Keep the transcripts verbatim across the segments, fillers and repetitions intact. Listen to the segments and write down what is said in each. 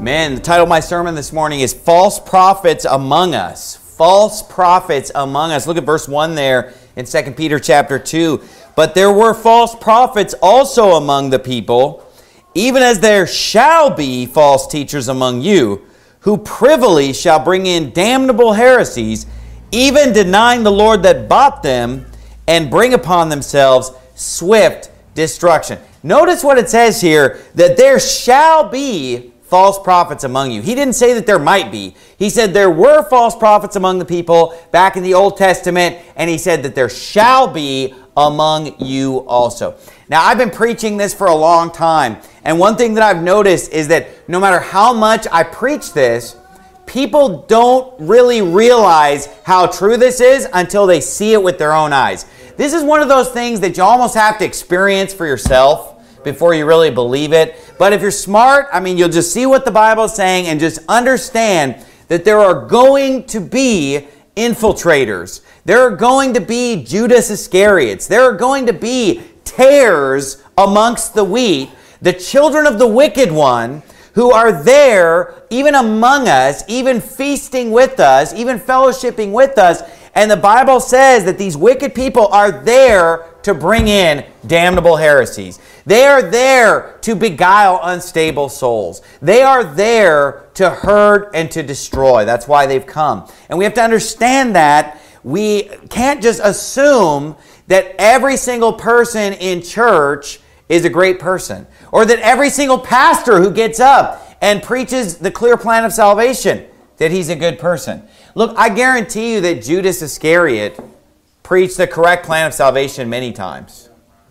Amen. The title of my sermon this morning is False Prophets Among Us. False prophets among us. Look at verse one there in Second Peter chapter two. But there were false prophets also among the people, even as there shall be false teachers among you, who privily shall bring in damnable heresies, even denying the Lord that bought them, and bring upon themselves swift destruction. Notice what it says here, that there shall be false prophets among you. He didn't say that there might be. He said there were false prophets among the people back in the Old Testament, and he said that there shall be among you also. Now, I've been preaching this for a long time, and one thing that I've noticed is that no matter how much I preach this, people don't really realize how true this is until they see it with their own eyes. This is one of those things that you almost have to experience for yourself before you really believe it. But if you're smart, I mean, you'll just see what the Bible is saying and just understand that there are going to be infiltrators. There are going to be Judas Iscariots. There are going to be tares amongst the wheat, the children of the wicked one, who are there even among us, even feasting with us, even fellowshipping with us. And the Bible says that these wicked people are there to bring in damnable heresies. They are there to beguile unstable souls. They are there to hurt and to destroy. That's why they've come. And we have to understand that we can't just assume that every single person in church is a great person, or that every single pastor who gets up and preaches the clear plan of salvation, that he's a good person. Look, I guarantee you that Judas Iscariot preached the correct plan of salvation many times.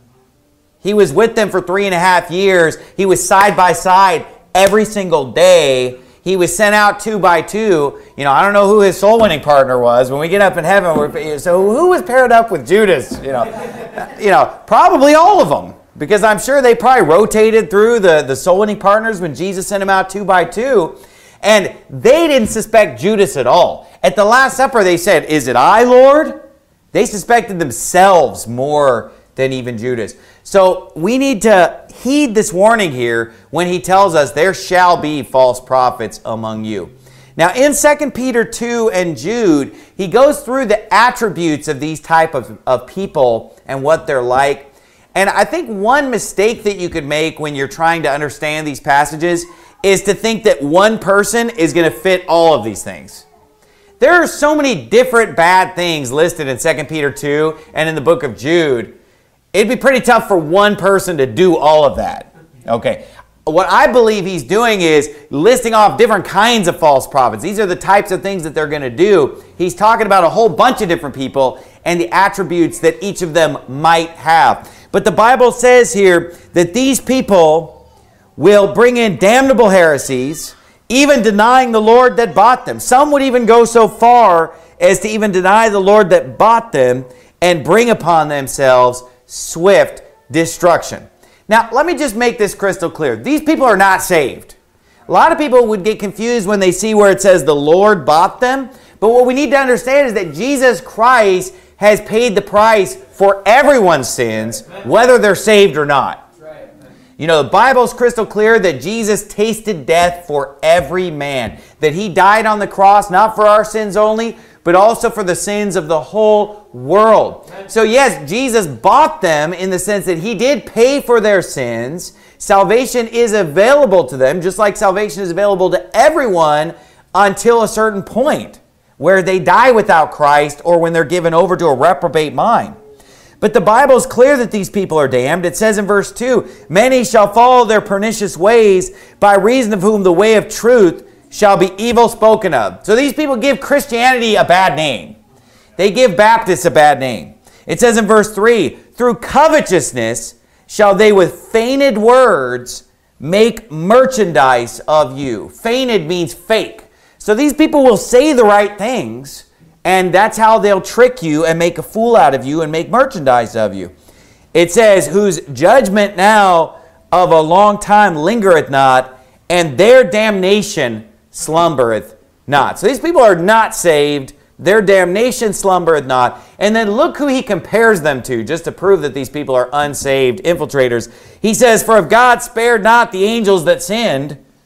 He was with them for three and a half years. He was side by side every single day. He was sent out two by two. You know, I don't know who his soul winning partner was. When we get up in heaven, we're, so who was paired up with Judas? You know, you know, probably all of them, because I'm sure they probably rotated through the, the soul winning partners when Jesus sent them out two by two. And they didn't suspect Judas at all. At the Last Supper, they said, "Is it I, Lord?" They suspected themselves more than even Judas. So we need to heed this warning here when he tells us there shall be false prophets among you. Now in Second Peter two and Jude, he goes through the attributes of these type of, of people and what they're like. And I think one mistake that you could make when you're trying to understand these passages is to think that one person is going to fit all of these things. There are so many different bad things listed in Second Peter two and in the book of Jude. It'd be pretty tough for one person to do all of that. Okay. What I believe he's doing is listing off different kinds of false prophets. These are the types of things that they're going to do. He's talking about a whole bunch of different people and the attributes that each of them might have. But the Bible says here that these people will bring in damnable heresies, even denying the Lord that bought them. Some would even go so far as to even deny the Lord that bought them and bring upon themselves swift destruction. Now, let me just make this crystal clear. These people are not saved. A lot of people would get confused when they see where it says the Lord bought them. But what we need to understand is that Jesus Christ has paid the price for everyone's sins, whether they're saved or not. You know, the Bible's crystal clear that Jesus tasted death for every man. That he died on the cross, not for our sins only, but also for the sins of the whole world. So yes, Jesus bought them in the sense that he did pay for their sins. Salvation is available to them, just like salvation is available to everyone until a certain point where they die without Christ or when they're given over to a reprobate mind. But the Bible is clear that these people are damned. It says in verse two, "Many shall follow their pernicious ways, by reason of whom the way of truth shall be evil spoken of." So these people give Christianity a bad name. They give Baptists a bad name. It says in verse three, "Through covetousness shall they with feigned words make merchandise of you." Feigned means fake. So these people will say the right things, and that's how they'll trick you and make a fool out of you and make merchandise of you. It says, "Whose judgment now of a long time lingereth not, and their damnation slumbereth not." So these people are not saved. Their damnation slumbereth not. And then look who he compares them to, just to prove that these people are unsaved infiltrators. He says, "For if God spared not the angels that sinned,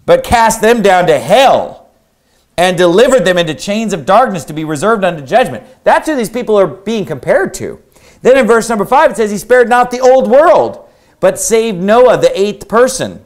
but cast them down to hell and delivered them into chains of darkness to be reserved unto judgment. That's who these people are being compared to. Then in verse number five, it says, he spared not the old world, but saved Noah, the eighth person,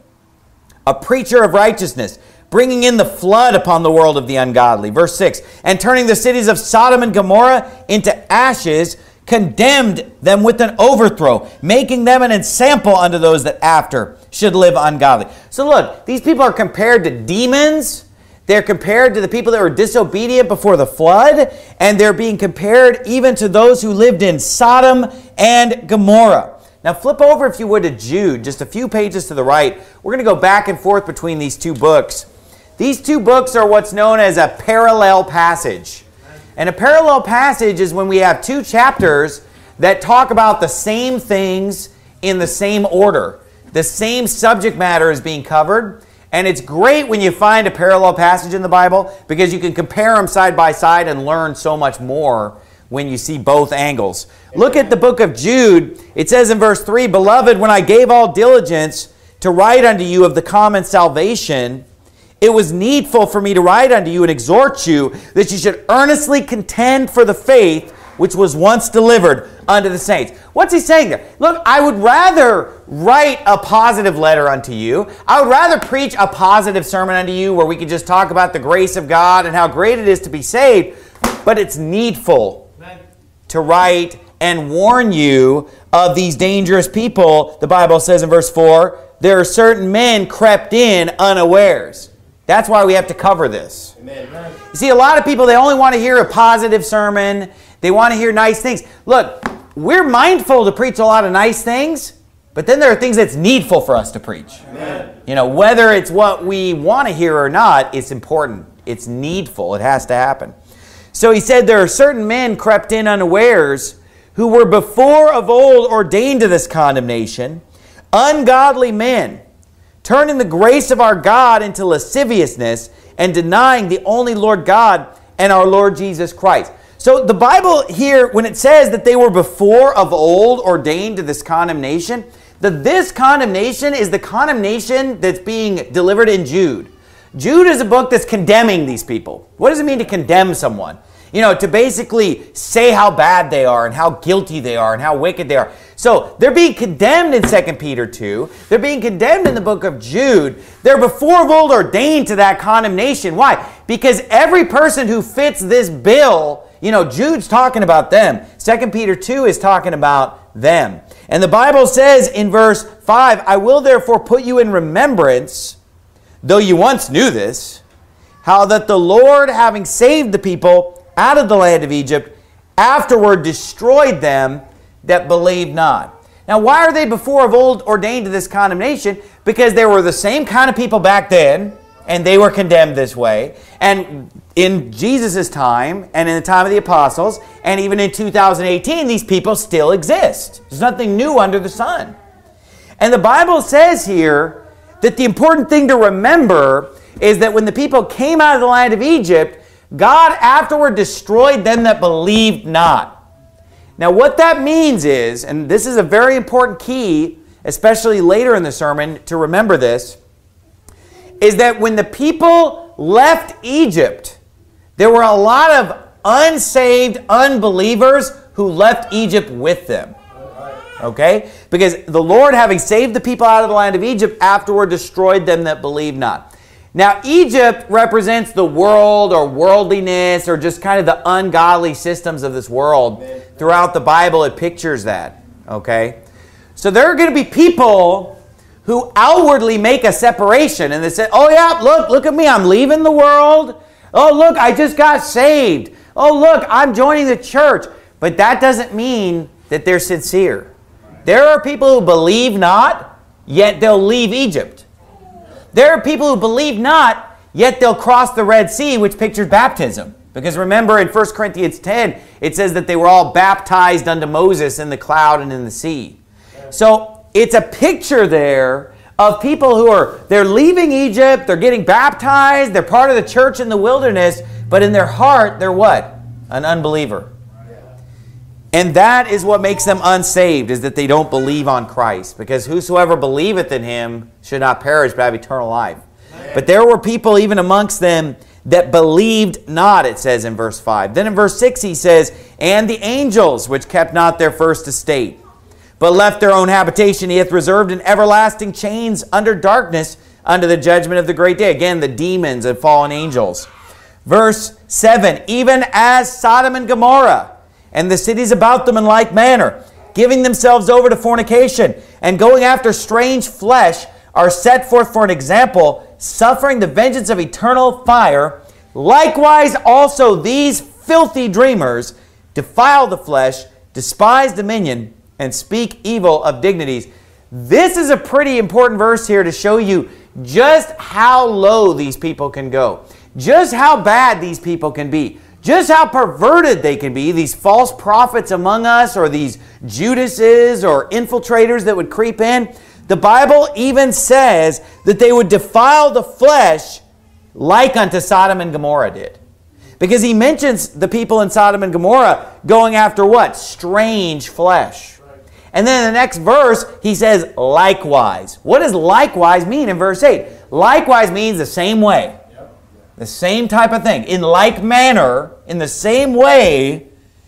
a preacher of righteousness, bringing in the flood upon the world of the ungodly. Verse six, and turning the cities of Sodom and Gomorrah into ashes, condemned them with an overthrow, making them an ensample unto those that after should live ungodly. So look, these people are compared to demons. They're compared to the people that were disobedient before the flood, and they're being compared even to those who lived in Sodom and Gomorrah. Now flip over, if you would, to Jude, just a few pages to the right. We're going to go back and forth between these two books. These two books are what's known as a parallel passage. And a parallel passage is when we have two chapters that talk about the same things in the same order. The same subject matter is being covered. And it's great when you find a parallel passage in the Bible because you can compare them side by side and learn so much more when you see both angles. Look at the book of Jude. It says in verse three, Beloved, when I gave all diligence to write unto you of the common salvation, it was needful for me to write unto you and exhort you that you should earnestly contend for the faith which was once delivered unto the saints. What's he saying there? Look, I would rather write a positive letter unto you. I would rather preach a positive sermon unto you where we could just talk about the grace of God and how great it is to be saved. But it's needful to write and warn you of these dangerous people. The Bible says in verse four, there are certain men crept in unawares. That's why we have to cover this. Amen. You see, a lot of people, they only want to hear a positive sermon. They want to hear nice things. Look, we're mindful to preach a lot of nice things, but then there are things that's needful for us to preach. Amen. You know, whether it's what we want to hear or not, it's important. It's needful. It has to happen. So he said there are certain men crept in unawares who were before of old ordained to this condemnation, ungodly men, turning the grace of our God into lasciviousness and denying the only Lord God and our Lord Jesus Christ. So the Bible here, when it says that they were before of old ordained to this condemnation, that this condemnation is the condemnation that's being delivered in Jude. Jude is a book that's condemning these people. What does it mean to condemn someone? You know, to basically say how bad they are and how guilty they are and how wicked they are. So they're being condemned in Second Peter two. They're being condemned in the book of Jude. They're before of old ordained to that condemnation. Why? Because every person who fits this bill, you know, Jude's talking about them. Second Peter two is talking about them. And the Bible says in verse five, I will therefore put you in remembrance, though you once knew this, how that the Lord, having saved the people out of the land of Egypt, afterward destroyed them that believed not. Now, why are they before of old ordained to this condemnation? Because they were the same kind of people back then, and they were condemned this way. And in Jesus' time, and in the time of the apostles, and even in two thousand eighteen, these people still exist. There's nothing new under the sun. And the Bible says here that the important thing to remember is that when the people came out of the land of Egypt, God afterward destroyed them that believed not. Now what that means is, and this is a very important key, especially later in the sermon, to remember this, is that when the people left Egypt, there were a lot of unsaved unbelievers who left Egypt with them. Okay? Because the Lord, having saved the people out of the land of Egypt, afterward destroyed them that believed not. Now, Egypt represents the world or worldliness or just kind of the ungodly systems of this world. Throughout the Bible, it pictures that. Okay? So there are going to be people who outwardly make a separation and they say, oh yeah, look, look at me, I'm leaving the world. Oh, look, I just got saved. Oh, look, I'm joining the church. But that doesn't mean that they're sincere. There are people who believe not, yet they'll leave Egypt. There are people who believe not, yet they'll cross the Red Sea, which pictures baptism. Because remember in First Corinthians ten, it says that they were all baptized unto Moses in the cloud and in the sea. So it's a picture there of people who are, they're leaving Egypt, they're getting baptized, they're part of the church in the wilderness, but in their heart, they're what? An unbeliever. And that is what makes them unsaved, is that they don't believe on Christ. Because whosoever believeth in him should not perish but have eternal life. But there were people even amongst them that believed not, it says in verse five. Then in verse six he says, and the angels which kept not their first estate, but left their own habitation, he hath reserved in everlasting chains under darkness unto the judgment of the great day. Again, the demons and fallen angels. Verse seven, even as Sodom and Gomorrah and the cities about them in like manner, giving themselves over to fornication and going after strange flesh, are set forth for an example, suffering the vengeance of eternal fire. Likewise also these filthy dreamers defile the flesh, despise dominion, and speak evil of dignities. This is a pretty important verse here to show you just how low these people can go. Just how bad these people can be. Just how perverted they can be. These false prophets among us, or these Judases or infiltrators that would creep in. The Bible even says that they would defile the flesh like unto Sodom and Gomorrah did. Because he mentions the people in Sodom and Gomorrah going after what? Strange flesh. And then in the next verse, he says, likewise. What does likewise mean in verse eight? Likewise means the same way. The same type of thing. In like manner, in the same way,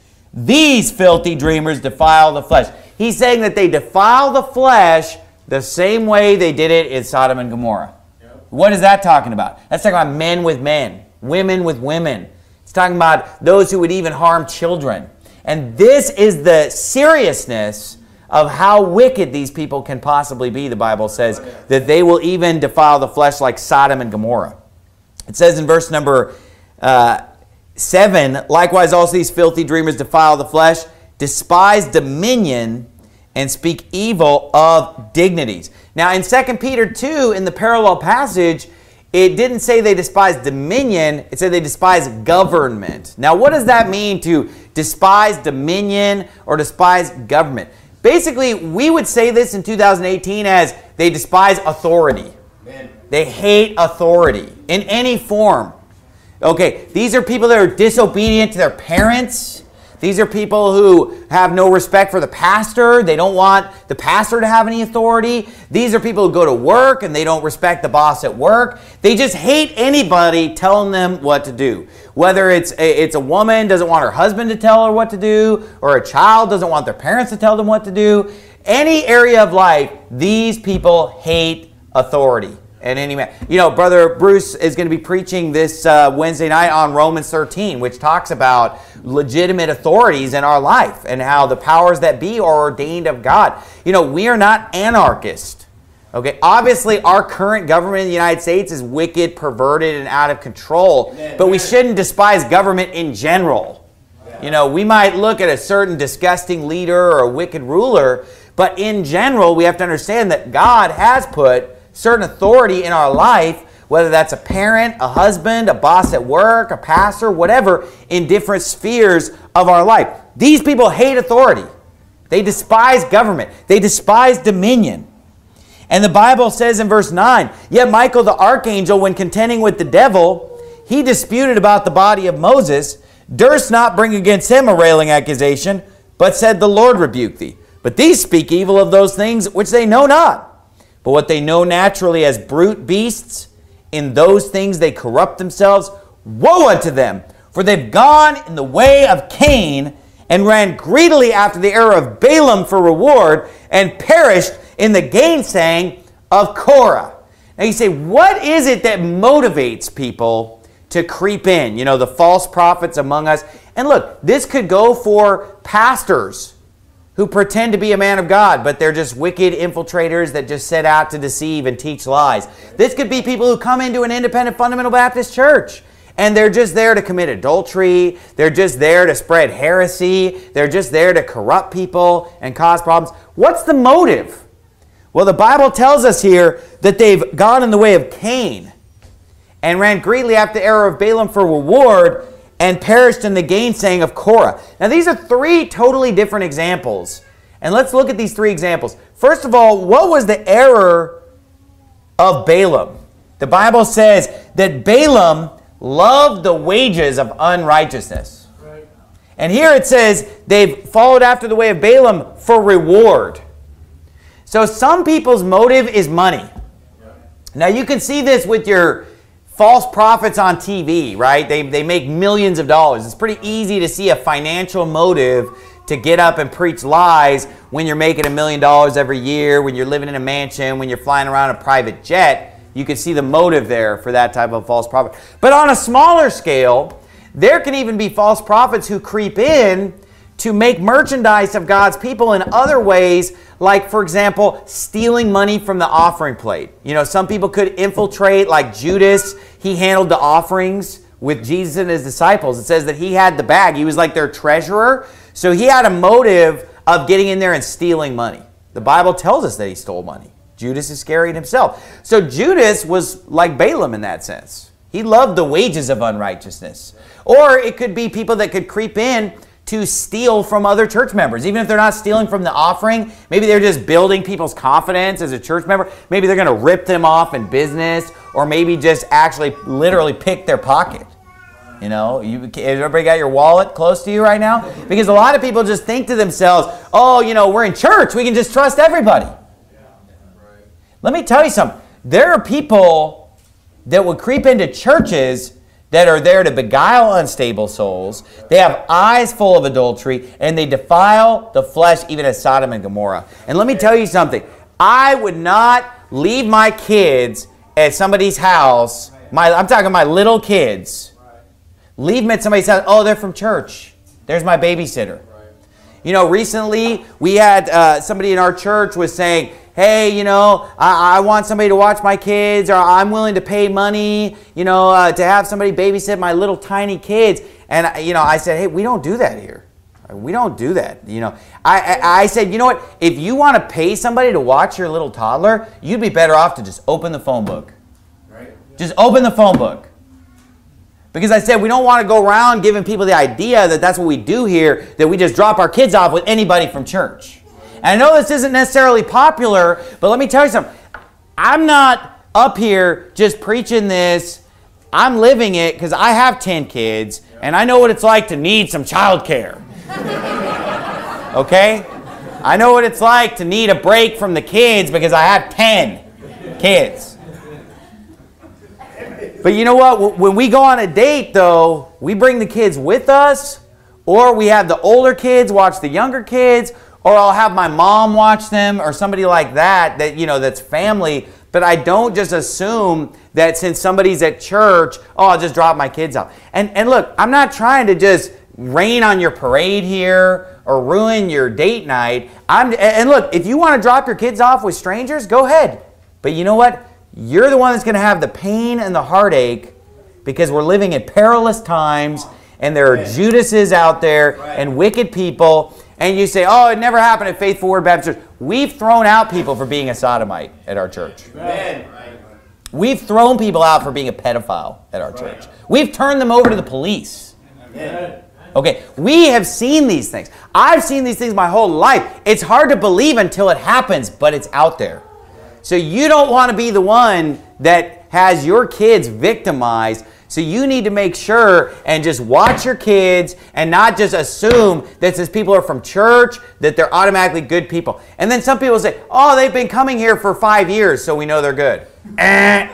these filthy dreamers defile the flesh. He's saying that they defile the flesh the same way they did it in Sodom and Gomorrah. Yep. What is that talking about? That's talking about men with men, women with women. It's talking about those who would even harm children. And this is the seriousness of how wicked these people can possibly be. The Bible says that they will even defile the flesh like Sodom and Gomorrah. It says in verse number uh, seven, likewise also these filthy dreamers defile the flesh, despise dominion, and speak evil of dignities. Now in Second Peter two, in the parallel passage, it didn't say they despise dominion, it said they despise government. Now what does that mean, to despise dominion or despise government? Basically, we would say this in two thousand eighteen as they despise authority. Amen. They hate authority in any form. Okay, these are people that are disobedient to their parents. These are people who have no respect for the pastor. They don't want the pastor to have any authority. These are people who go to work and they don't respect the boss at work. They just hate anybody telling them what to do. Whether it's a, it's a woman doesn't want her husband to tell her what to do, or a child doesn't want their parents to tell them what to do. Any area of life, these people hate authority. And any man, you know, Brother Bruce is going to be preaching this uh, Wednesday night on Romans thirteen, which talks about legitimate authorities in our life and how the powers that be are ordained of God. You know, we are not anarchists. Okay, obviously our current government in the United States is wicked, perverted, and out of control. Amen. But we shouldn't despise government in general. You know, we might look at a certain disgusting leader or a wicked ruler, but in general, we have to understand that God has put certain authority in our life, whether that's a parent, a husband, a boss at work, a pastor, whatever, in different spheres of our life. These people hate authority. They despise government. They despise dominion. And the Bible says in verse nine, yet Michael the archangel, when contending with the devil, he disputed about the body of Moses, durst not bring against him a railing accusation, but said, the Lord rebuke thee. But these speak evil of those things which they know not. But what they know naturally as brute beasts, in those things they corrupt themselves. Woe unto them! For they've gone in the way of Cain, and ran greedily after the error of Balaam for reward, and perished in the gainsaying of Korah. Now you say, what is it that motivates people to creep in? You know, the false prophets among us. And look, this could go for pastors who pretend to be a man of God, but they're just wicked infiltrators that just set out to deceive and teach lies. This could be people who come into an independent fundamental Baptist church, and they're just there to commit adultery. They're just there to spread heresy. They're just there to corrupt people and cause problems. What's the motive? Well, the Bible tells us here that they've gone in the way of Cain and ran greedily after the error of Balaam for reward, and perished in the gainsaying of Korah. Now these are three totally different examples. And let's look at these three examples. First of all, what was the error of Balaam? The Bible says that Balaam loved the wages of unrighteousness. Right. And here it says they've followed after the way of Balaam for reward. So some people's motive is money. Now you can see this with your false prophets on T V, right? They, they make millions of dollars. It's pretty easy to see a financial motive to get up and preach lies when you're making a million dollars every year, when you're living in a mansion, when you're flying around a private jet. You can see the motive there for that type of false prophet. But on a smaller scale, there can even be false prophets who creep in to make merchandise of God's people in other ways, like, for example, stealing money from the offering plate. You know, some people could infiltrate, like Judas. He handled the offerings with Jesus and his disciples. It says that he had the bag. He was like their treasurer. So he had a motive of getting in there and stealing money. The Bible tells us that he stole money. Judas Iscariot himself. So Judas was like Balaam in that sense. He loved the wages of unrighteousness. Or it could be people that could creep in to steal from other church members. Even if they're not stealing from the offering, maybe they're just building people's confidence as a church member. Maybe they're going to rip them off in business, or maybe just actually literally pick their pocket. You know, you, everybody got your wallet close to you right now? Because a lot of people just think to themselves, oh, you know, we're in church. We can just trust everybody. Let me tell you something. There are people that would creep into churches that are there to beguile unstable souls. They have eyes full of adultery, and they defile the flesh even as Sodom and Gomorrah. And let me tell you something. I would not leave my kids at somebody's house. My, I'm talking my little kids. Leave them at somebody's house. Oh, they're from church. There's my babysitter. You know, recently we had uh, somebody in our church was saying, hey, you know, I, I want somebody to watch my kids, or I'm willing to pay money, you know, uh, to have somebody babysit my little tiny kids. And, you know, I said, hey, we don't do that here. We don't do that. You know, I, I, I said, you know what? If you want to pay somebody to watch your little toddler, you'd be better off to just open the phone book. Right. Just open the phone book. Because I said we don't want to go around giving people the idea that that's what we do here, that we just drop our kids off with anybody from church. And I know this isn't necessarily popular, but let me tell you something. I'm not up here just preaching this. I'm living it because I have ten kids, and I know what it's like to need some child care. Okay? I know what it's like to need a break from the kids because I have ten kids. But you know what? When we go on a date, though, we bring the kids with us, or we have the older kids watch the younger kids, or I'll have my mom watch them, or somebody like that, that, you know, that's family. But I don't just assume that since somebody's at church, oh, I'll just drop my kids off. And, and look, I'm not trying to just rain on your parade here or ruin your date night. I'm, and look, if you want to drop your kids off with strangers, go ahead. But you know what? You're the one that's going to have the pain and the heartache because we're living in perilous times and there are Judases out there and wicked people. And you say, oh, it never happened at Faithful Word Baptist Church. We've thrown out people for being a sodomite at our church. Amen. We've thrown people out for being a pedophile at our church. We've turned them over to the police. Amen. Okay, we have seen these things. I've seen these things my whole life. It's hard to believe until it happens, but it's out there. So you don't want to be the one that has your kids victimized. So you need to make sure and just watch your kids and not just assume that since people are from church, that they're automatically good people. And then some people say, oh, they've been coming here for five years, so we know they're good. Eh.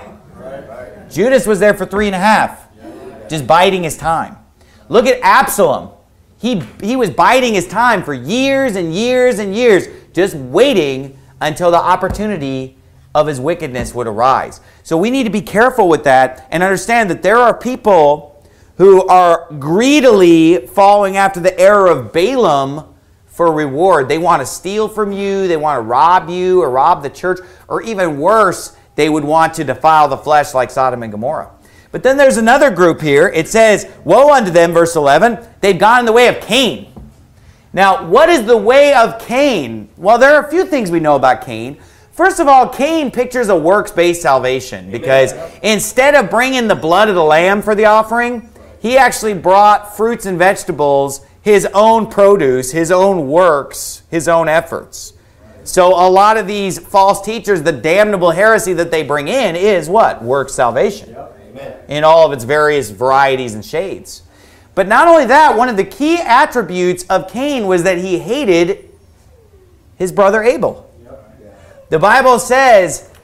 Judas was there for three and a half, just biding his time. Look at Absalom. He, he was biding his time for years and years and years, just waiting until the opportunity of his wickedness would arise. So we need to be careful with that and understand that there are people who are greedily following after the error of Balaam for reward. They want to steal from you, they want to rob you or rob the church, or even worse, they would want to defile the flesh like Sodom and Gomorrah. But then there's another group here. It says, woe unto them, verse eleven, they've gone in the way of Cain. Now, what is the way of Cain? Well, there are a few things we know about Cain. First of all, Cain pictures a works-based salvation because instead of bringing the blood of the lamb for the offering, he actually brought fruits and vegetables, his own produce, his own works, his own efforts. So a lot of these false teachers, the damnable heresy that they bring in is what? Works salvation in all of its various varieties and shades. But not only that, one of the key attributes of Cain was that he hated his brother Abel. The Bible says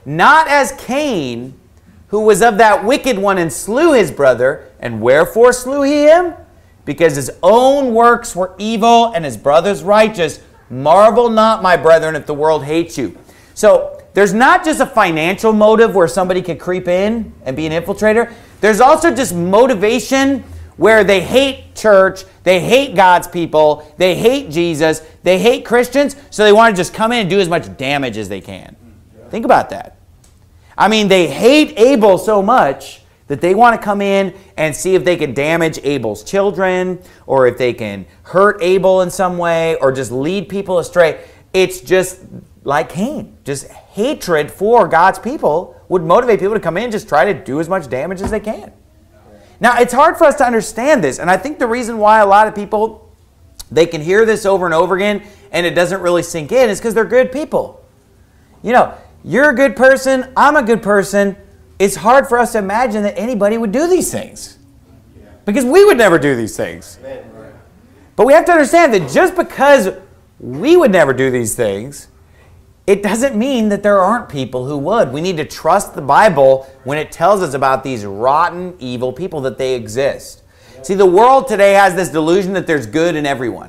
not as Cain, who was of that wicked one and slew his brother. And wherefore slew he him? Because his own works were evil and his brother's righteous. Marvel not, my brethren, if the world hates you. So there's not just a financial motive where somebody could creep in and be an infiltrator. There's also just motivation where they hate church, they hate God's people, they hate Jesus, they hate Christians, so they want to just come in and do as much damage as they can. Think about that. I mean, they hate Abel so much that they want to come in and see if they can damage Abel's children, or if they can hurt Abel in some way, or just lead people astray. It's just like Cain. Just hatred for God's people would motivate people to come in and just try to do as much damage as they can. Now, it's hard for us to understand this, and I think the reason why a lot of people, they can hear this over and over again, and it doesn't really sink in, is because they're good people. You know, you're a good person, I'm a good person. It's hard for us to imagine that anybody would do these things, because we would never do these things. But we have to understand that just because we would never do these things, it doesn't mean that there aren't people who would. We need to trust the Bible when it tells us about these rotten, evil people, that they exist. See, the world today has this delusion that there's good in everyone.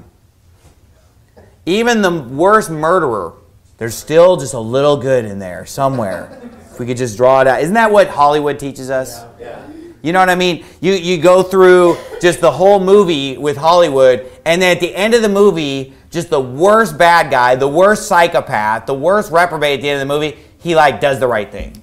Even the worst murderer, there's still just a little good in there somewhere. If we could just draw it out. Isn't that what Hollywood teaches us? Yeah. You know what I mean? You, you go through just the whole movie with Hollywood, and then at the end of the movie, just the worst bad guy, the worst psychopath, the worst reprobate at the end of the movie, he like does the right thing.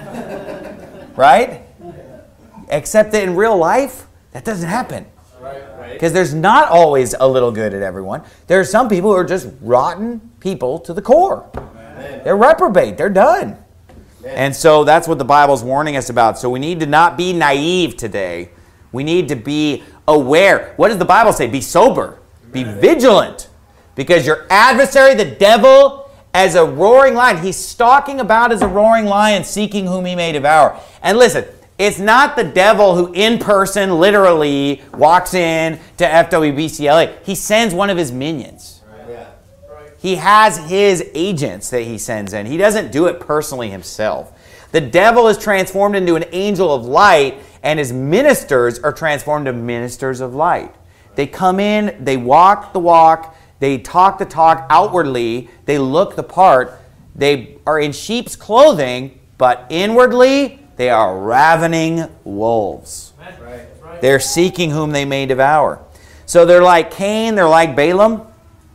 Right? Except that in real life, that doesn't happen. Because there's not always a little good at everyone. There are some people who are just rotten people to the core. They're reprobate. They're done. And so that's what the Bible's warning us about. So we need to not be naive today. We need to be aware. What does the Bible say? Be sober. Be vigilant. Because your adversary, the devil, as a roaring lion, he's stalking about as a roaring lion, seeking whom he may devour. And listen, it's not the devil who in person literally walks in to F W B C L A. He sends one of his minions. Right. Yeah. Right. He has his agents that he sends in. He doesn't do it personally himself. The devil is transformed into an angel of light, and his ministers are transformed into ministers of light. They come in, they walk the walk, they talk the talk outwardly, they look the part, they are in sheep's clothing, but inwardly they are ravening wolves. Right. They're seeking whom they may devour. So they're like Cain, they're like Balaam.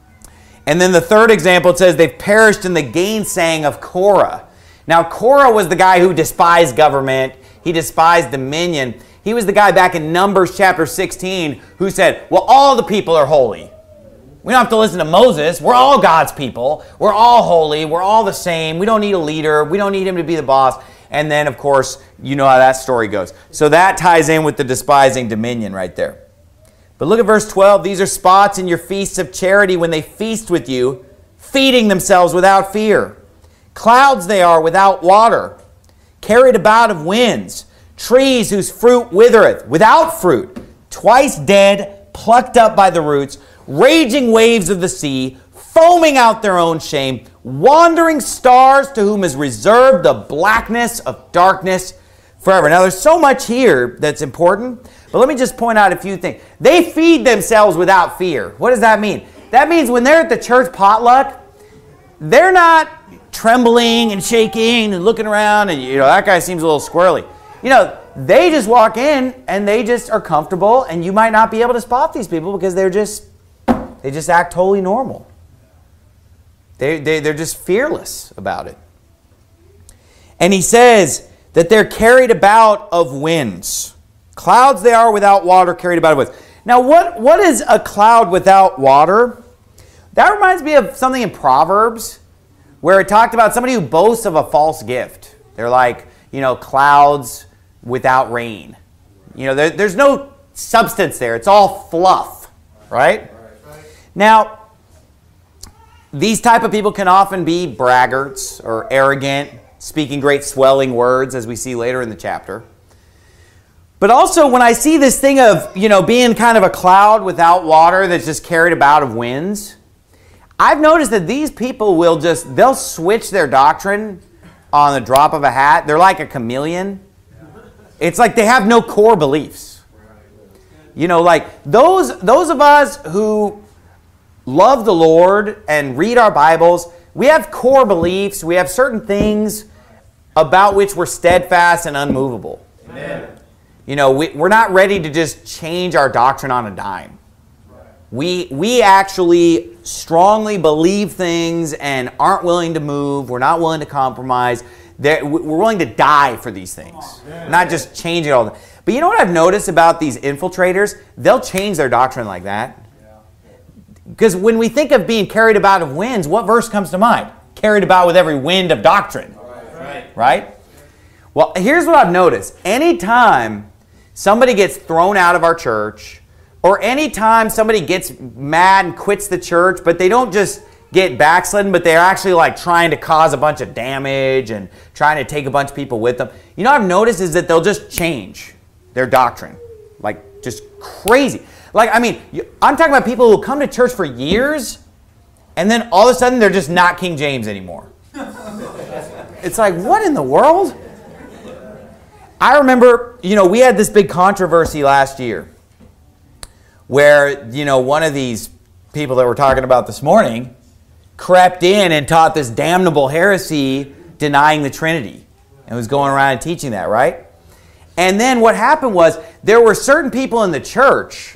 And then the third example, it says they've perished in the gainsaying of Korah. Now Korah was the guy who despised government. He despised dominion. He was the guy back in Numbers chapter sixteen who said, well, all the people are holy. We don't have to listen to Moses. We're all God's people. We're all holy. We're all the same. We don't need a leader. We don't need him to be the boss. And then, of course, you know how that story goes. So that ties in with the despising dominion right there. But look at verse twelve. These are spots in your feasts of charity when they feast with you, feeding themselves without fear. Clouds they are without water, carried about of winds, trees whose fruit withereth, without fruit, twice dead, plucked up by the roots, raging waves of the sea, foaming out their own shame, wandering stars to whom is reserved the blackness of darkness forever. Now, there's so much here that's important, but let me just point out a few things. They feed themselves without fear. What does that mean? That means when they're at the church potluck, they're not trembling and shaking and looking around and, you know, that guy seems a little squirrely. You know, they just walk in and they just are comfortable, and you might not be able to spot these people because they're just, they just act totally normal. They, they, they're just fearless about it. And he says that they're carried about of winds. Clouds they are without water, carried about of winds. Now, what, what is a cloud without water? That reminds me of something in Proverbs where it talked about somebody who boasts of a false gift. They're like, you know, clouds without rain. You know, there, there's no substance there. It's all fluff, right? Now, these type of people can often be braggarts or arrogant, speaking great swelling words, as we see later in the chapter. But also, when I see this thing of, you know, being kind of a cloud without water that's just carried about of winds, I've noticed that these people will just, they'll switch their doctrine on the drop of a hat. They're like a chameleon. It's like they have no core beliefs. You know, like those, those of us who love the Lord and read our Bibles, we have core beliefs. We have certain things about which we're steadfast and unmovable. Amen. You know, we, we're not ready to just change our doctrine on a dime. We, we actually strongly believe things and aren't willing to move. We're not willing to compromise. They're, we're willing to die for these things, not just change it all. But you know what I've noticed about these infiltrators? They'll change their doctrine like that. Because when we think of being carried about of winds, what verse comes to mind? Carried about with every wind of doctrine. Right? Right? Well, here's what I've noticed. Anytime somebody gets thrown out of our church, or anytime somebody gets mad and quits the church, but they don't just get backslidden, but they're actually like trying to cause a bunch of damage and trying to take a bunch of people with them. You know what I've noticed is that they'll just change their doctrine. Like just crazy. Like, I mean, I'm talking about people who come to church for years and then all of a sudden they're just not King James anymore. It's like, what in the world? I remember, you know, we had this big controversy last year where, you know, one of these people that we're talking about this morning crept in and taught this damnable heresy denying the Trinity and was going around and teaching that, right? And then what happened was there were certain people in the church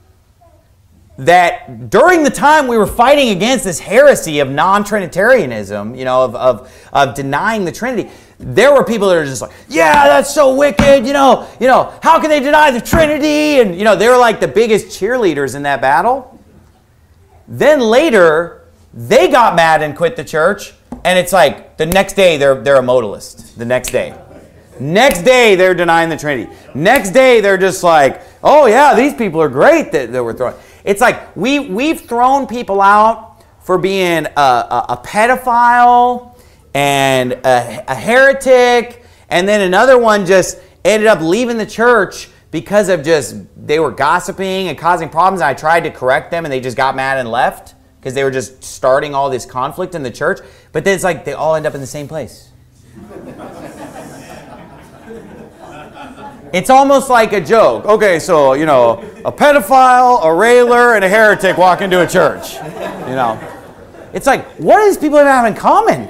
that during the time we were fighting against this heresy of non-Trinitarianism, you know, of, of, of denying the Trinity, there were people that are just like, yeah, that's so wicked, you know, you know, how can they deny the Trinity? And, you know, they were like the biggest cheerleaders in that battle. Then later, they got mad and quit the church, and it's like the next day they're, they're a modalist, the next day. Next day, they're denying the Trinity. Next day, they're just like, oh yeah, these people are great that, that we're throwing. It's like we, we've thrown people out for being a, a, a pedophile and a, a heretic, and then another one just ended up leaving the church because of just, they were gossiping and causing problems, and I tried to correct them, and they just got mad and left because they were just starting all this conflict in the church. But then it's like they all end up in the same place. It's almost like a joke. Okay, so, you know, a pedophile, a railer, and a heretic walk into a church. You know, it's like, what do these people have in common?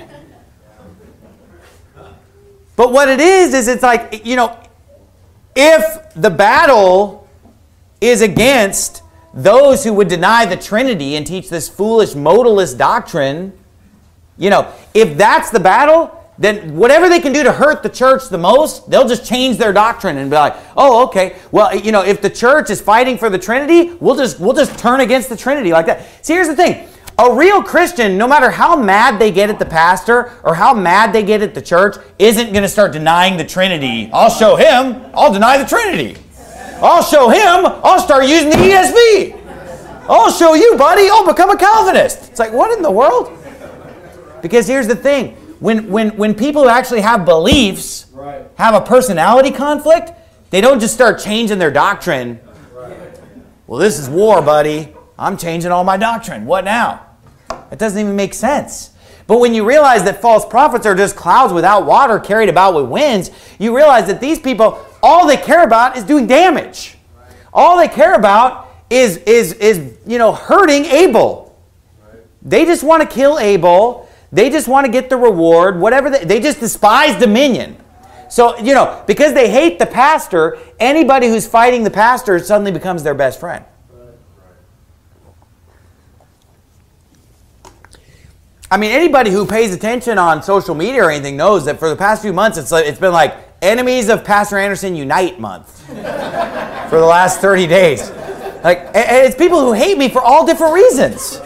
But what it is, is it's like, you know, if the battle is against those who would deny the Trinity and teach this foolish modalist doctrine, you know, if that's the battle, then whatever they can do to hurt the church the most, they'll just change their doctrine and be like, oh, okay, well, you know, if the church is fighting for the Trinity, we'll just we'll just turn against the Trinity like that. See, here's the thing. A real Christian, no matter how mad they get at the pastor or how mad they get at the church, isn't going to start denying the Trinity. I'll show him. I'll deny the Trinity. I'll show him. I'll start using the E S V. I'll show you, buddy. I'll become a Calvinist. It's like, what in the world? Because here's the thing. When, when, when people who actually have beliefs right. have a personality conflict, they don't just start changing their doctrine. Right. Well, this is war, buddy. I'm changing all my doctrine. What now? It doesn't even make sense. But when you realize that false prophets are just clouds without water carried about with winds, you realize that these people, all they care about is doing damage. Right. All they care about is, is, is you know, hurting Abel. Right. They just want to kill Abel. They just want to get the reward, whatever. They, they just despise dominion. So, you know, because they hate the pastor, anybody who's fighting the pastor suddenly becomes their best friend. I mean, anybody who pays attention on social media or anything knows that for the past few months, it's, like, it's been like Enemies of Pastor Anderson Unite month for the last thirty days. Like, and it's people who hate me for all different reasons.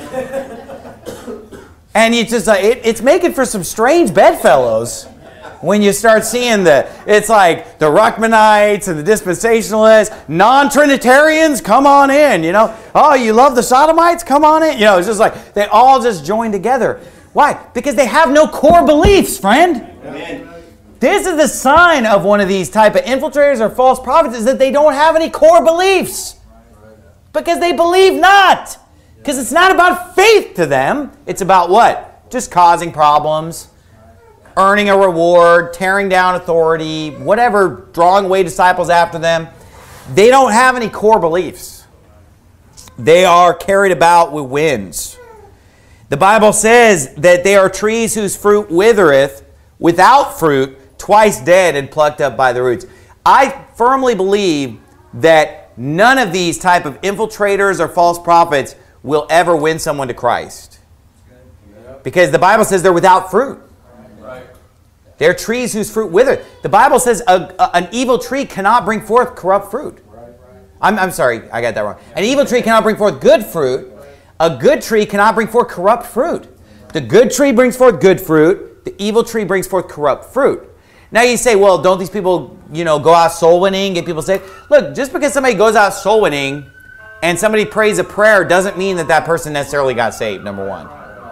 And it's just like, it, it's making for some strange bedfellows when you start seeing the, it's like the Ruckmanites and the dispensationalists, non-Trinitarians, come on in, you know. Oh, you love the Sodomites? Come on in. You know, it's just like they all just join together. Why? Because they have no core beliefs, friend. Amen. This is the sign of one of these type of infiltrators or false prophets, is that they don't have any core beliefs. Because they believe not. Because it's not about faith to them. It's about what? Just causing problems, earning a reward, tearing down authority, whatever, drawing away disciples after them. They don't have any core beliefs. They are carried about with winds. The Bible says that they are trees whose fruit withereth, without fruit, twice dead and plucked up by the roots. I firmly believe that none of these type of infiltrators or false prophets will ever win someone to Christ. Because the Bible says they're without fruit. They're trees whose fruit wither. The Bible says a, a, an evil tree cannot bring forth corrupt fruit. I'm, I'm sorry, I got that wrong. An evil tree cannot bring forth good fruit. A good tree cannot bring forth corrupt fruit. The good tree brings forth good fruit. The evil tree brings forth corrupt fruit. Now you say, well, don't these people, you know, go out soul winning, get people saved? Look, just because somebody goes out soul winning and somebody prays a prayer doesn't mean that that person necessarily got saved, number one.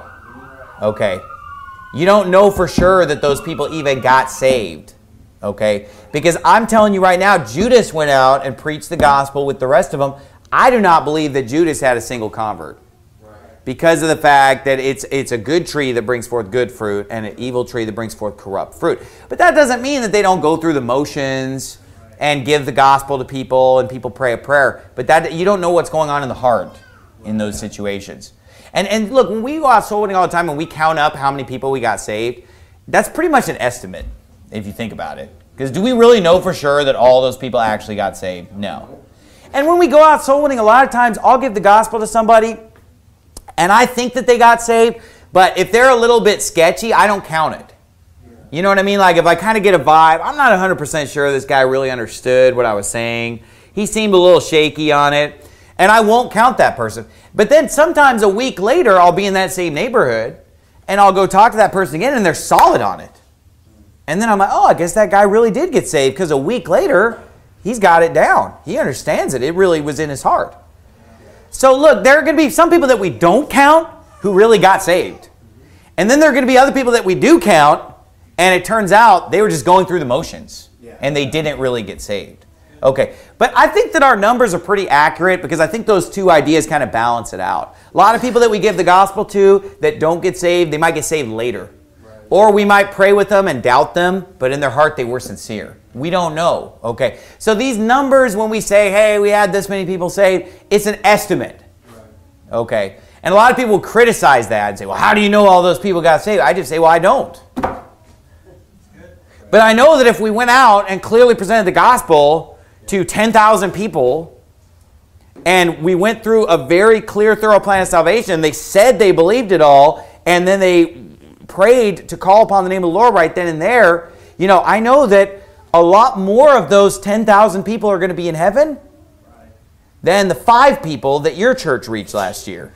Okay. You don't know for sure that those people even got saved. Okay? Because I'm telling you right now, Judas went out and preached the gospel with the rest of them. I do not believe that Judas had a single convert. Because of the fact that it's it's a good tree that brings forth good fruit and an evil tree that brings forth corrupt fruit. But that doesn't mean that they don't go through the motions and give the gospel to people and people pray a prayer. But that you don't know what's going on in the heart in those situations. And and look, when we go out soul winning all the time and we count up how many people we got saved, that's pretty much an estimate if you think about it. Because do we really know for sure that all those people actually got saved? No. And when we go out soul winning, a lot of times I'll give the gospel to somebody and I think that they got saved, but if they're a little bit sketchy, I don't count it. You know what I mean? Like if I kind of get a vibe, I'm not one hundred percent sure this guy really understood what I was saying. He seemed a little shaky on it, and I won't count that person. But then sometimes a week later, I'll be in that same neighborhood, and I'll go talk to that person again, and they're solid on it. And then I'm like, oh, I guess that guy really did get saved, because a week later, he's got it down. He understands it. It really was in his heart. So look, there are going to be some people that we don't count who really got saved. And then there are going to be other people that we do count, and it turns out they were just going through the motions, and they didn't really get saved. Okay, but I think that our numbers are pretty accurate because I think those two ideas kind of balance it out. A lot of people that we give the gospel to that don't get saved, they might get saved later. Or we might pray with them and doubt them, but in their heart they were sincere. We don't know. Okay. So these numbers, when we say, hey, we had this many people saved, it's an estimate. Okay. And a lot of people criticize that and say, well, how do you know all those people got saved? I just say, well, I don't. But I know that if we went out and clearly presented the gospel to ten thousand people, and we went through a very clear, thorough plan of salvation, they said they believed it all, and then they prayed to call upon the name of the Lord right then and there, you know, I know that a lot more of those ten thousand people are going to be in heaven than the five people that your church reached last year.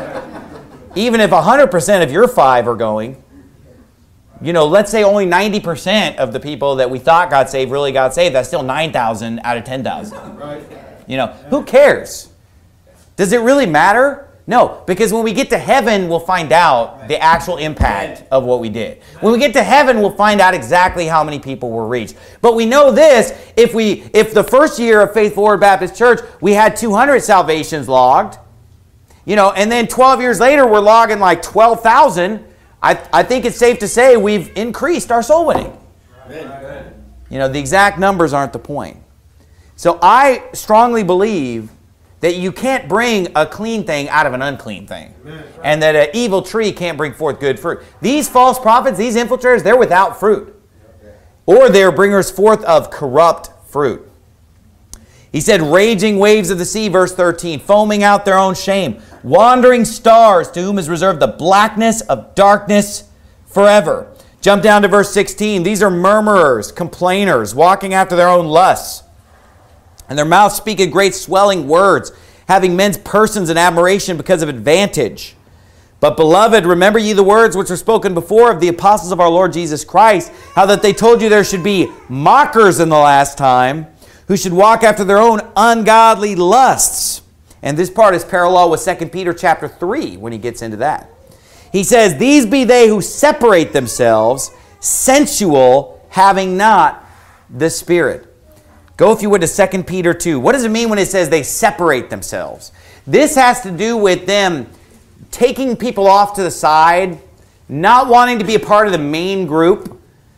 Even if one hundred percent of your five are going, you know, let's say only ninety percent of the people that we thought got saved really got saved. That's still nine thousand out of ten thousand. You know, who cares? Does it really matter? No, because when we get to heaven, we'll find out the actual impact of what we did. When we get to heaven, we'll find out exactly how many people were reached. But we know this, if we if the first year of Faithful Word Baptist Church, we had two hundred salvations logged, you know, and then twelve years later, we're logging like twelve thousand, I, I think it's safe to say we've increased our soul winning. Amen. You know, the exact numbers aren't the point. So I strongly believe that you can't bring a clean thing out of an unclean thing. Amen. And that an evil tree can't bring forth good fruit. These false prophets, these infiltrators, they're without fruit. Okay. Or they're bringers forth of corrupt fruit. He said, raging waves of the sea, verse thirteen, foaming out their own shame, wandering stars to whom is reserved the blackness of darkness forever. Jump down to verse sixteen. These are murmurers, complainers, walking after their own lusts. And their mouths speaketh great swelling words, having men's persons in admiration because of advantage. But, beloved, remember ye the words which were spoken before of the apostles of our Lord Jesus Christ, how that they told you there should be mockers in the last time, who should walk after their own ungodly lusts. And this part is parallel with Second Peter chapter three, when he gets into that. He says, these be they who separate themselves, sensual, having not the Spirit. Go, if you would, to Second Peter two. What does it mean when it says they separate themselves? This has to do with them taking people off to the side, not wanting to be a part of the main group,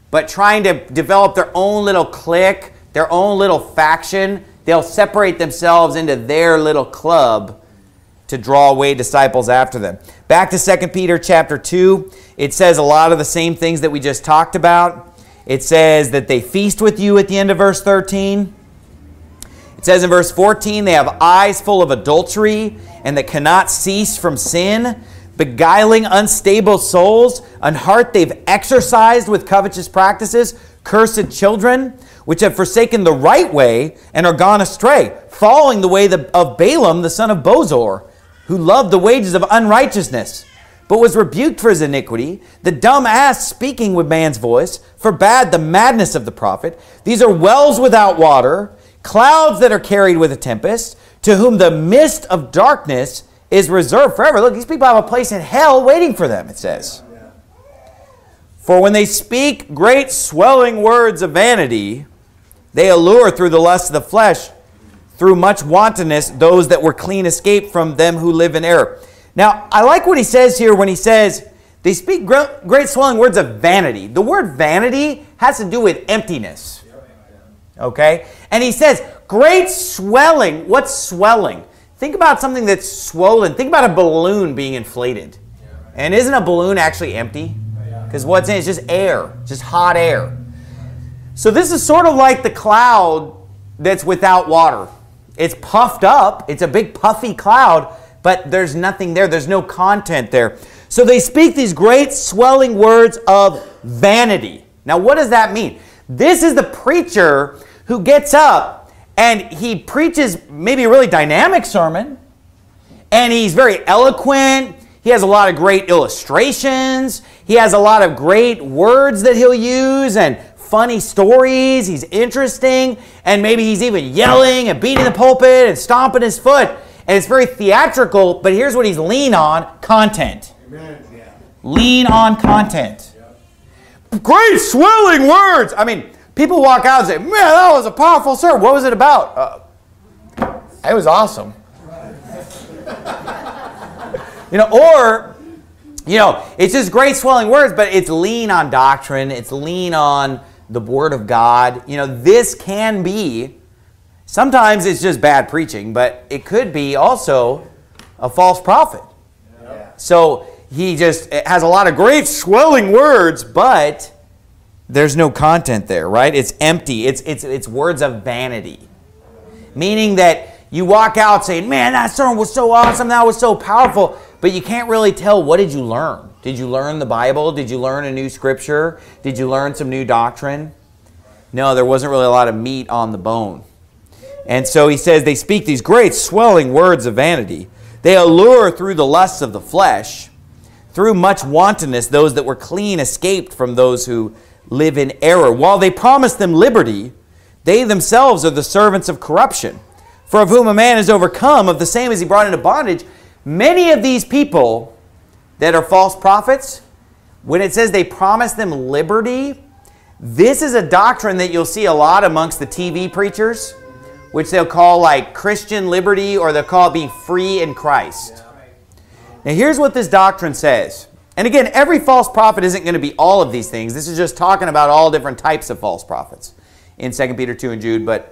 but trying to develop their own little clique, their own little faction. They'll separate themselves into their little club to draw away disciples after them. Back to Second Peter chapter two, it says a lot of the same things that we just talked about. It says that they feast with you at the end of verse thirteen. It says in verse fourteen, they have eyes full of adultery and that cannot cease from sin, beguiling unstable souls, an heart they've exercised with covetous practices, cursed children, which have forsaken the right way and are gone astray, following the way of Balaam, the son of Bosor, who loved the wages of unrighteousness, but was rebuked for his iniquity. The dumb ass speaking with man's voice forbade the madness of the prophet. These are wells without water, clouds that are carried with a tempest, to whom the mist of darkness is reserved forever. Look, these people have a place in hell waiting for them, it says. For when they speak great swelling words of vanity, they allure through the lust of the flesh, through much wantonness, those that were clean escaped from them who live in error. Now, I like what he says here when he says, they speak great swelling words of vanity. The word vanity has to do with emptiness. Okay? And he says, great swelling. What's swelling? Think about something that's swollen. Think about a balloon being inflated. And isn't a balloon actually empty? Because what's in it is just air, just hot air. So this is sort of like the cloud that's without water. It's puffed up. It's a big puffy cloud, but there's nothing there. There's no content there. So they speak these great swelling words of vanity. Now, what does that mean? This is the preacher who gets up and he preaches maybe a really dynamic sermon, and he's very eloquent. He has a lot of great illustrations. He has a lot of great words that he'll use and funny stories. He's interesting, and maybe he's even yelling and beating the pulpit and stomping his foot. And it's very theatrical, but here's what he's lean on: content. Amen. Yeah. Lean on content. Yeah. Great swelling words. I mean, people walk out and say, man, that was a powerful sermon. What was it about? Uh, it was awesome. You know, or, you know, it's just great swelling words, but it's lean on doctrine. It's lean on the Word of God. You know, this can be, sometimes it's just bad preaching, but it could be also a false prophet. Yeah. So he just has a lot of great swelling words, but there's no content there, right? It's empty. It's, it's, it's words of vanity. Meaning that you walk out saying, man, that sermon was so awesome, that was so powerful, but you can't really tell, what did you learn? Did you learn the Bible? Did you learn a new scripture? Did you learn some new doctrine? No, there wasn't really a lot of meat on the bone. And so he says they speak these great swelling words of vanity. They allure through the lusts of the flesh, through much wantonness, those that were clean escaped from those who live in error. While they promise them liberty, they themselves are the servants of corruption. For of whom a man is overcome, of the same is he brought into bondage. Many of these people that are false prophets, when it says they promise them liberty, this is a doctrine that you'll see a lot amongst the T V preachers, which they'll call like Christian liberty, or they'll call it being free in Christ. Now here's what this doctrine says. And again, every false prophet isn't going to be all of these things. This is just talking about all different types of false prophets in Second Peter two and Jude. But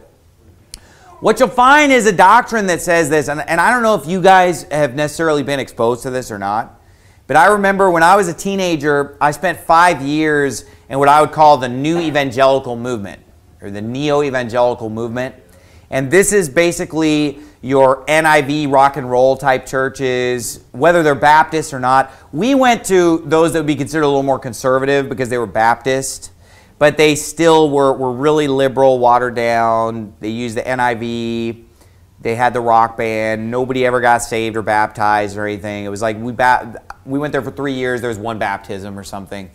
what you'll find is a doctrine that says this, and, and I don't know if you guys have necessarily been exposed to this or not, but I remember when I was a teenager, I spent five years in what I would call the New Evangelical Movement, or the Neo-Evangelical Movement. And this is basically your N I V rock and roll type churches, whether they're Baptist or not. We went to those that would be considered a little more conservative because they were Baptist, but they still were, were really liberal, watered down. They used the N I V. They had the rock band. Nobody ever got saved or baptized or anything. It was like we ba- we went there for three years. There was one baptism or something.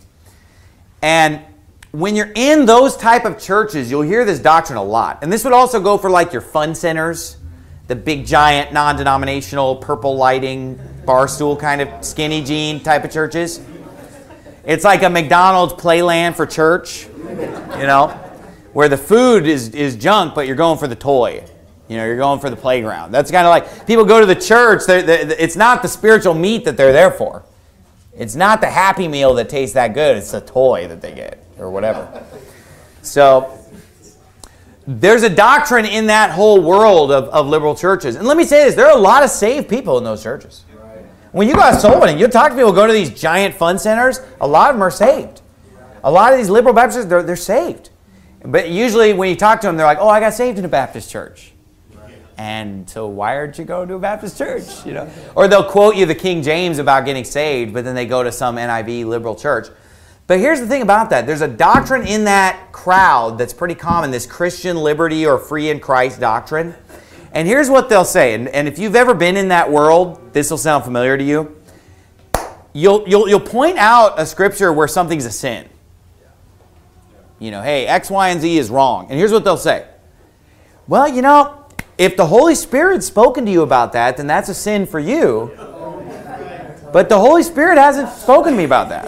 And when you're in those type of churches, you'll hear this doctrine a lot. And this would also go for like your fun centers, the big giant non-denominational purple lighting bar stool kind of skinny jean type of churches. It's like a McDonald's playland for church, you know, where the food is, is junk, but you're going for the toy. You know, you're going for the playground. That's kind of like, people go to the church, they're, they're, it's not the spiritual meat that they're there for. It's not the Happy Meal that tastes that good, it's the toy that they get, or whatever. So there's a doctrine in that whole world of, of liberal churches. And let me say this, there are a lot of saved people in those churches. When you go out soul winning, you'll talk to people who go to these giant fun centers, a lot of them are saved. A lot of these liberal Baptists, they're, they're saved. But usually when you talk to them, they're like, oh, I got saved in a Baptist church. And so why aren't you going to a Baptist church? You know, or they'll quote you the King James about getting saved, but then they go to some N I V liberal church. But here's the thing about that. There's a doctrine in that crowd that's pretty common, this Christian liberty or free in Christ doctrine. And here's what they'll say. And, and if you've ever been in that world, this will sound familiar to you. You'll, you'll, you'll point out a scripture where something's a sin. You know, hey, X, Y, and Z is wrong. And here's what they'll say. Well, you know, if the Holy Spirit's spoken to you about that, then that's a sin for you. But the Holy Spirit hasn't spoken to me about that.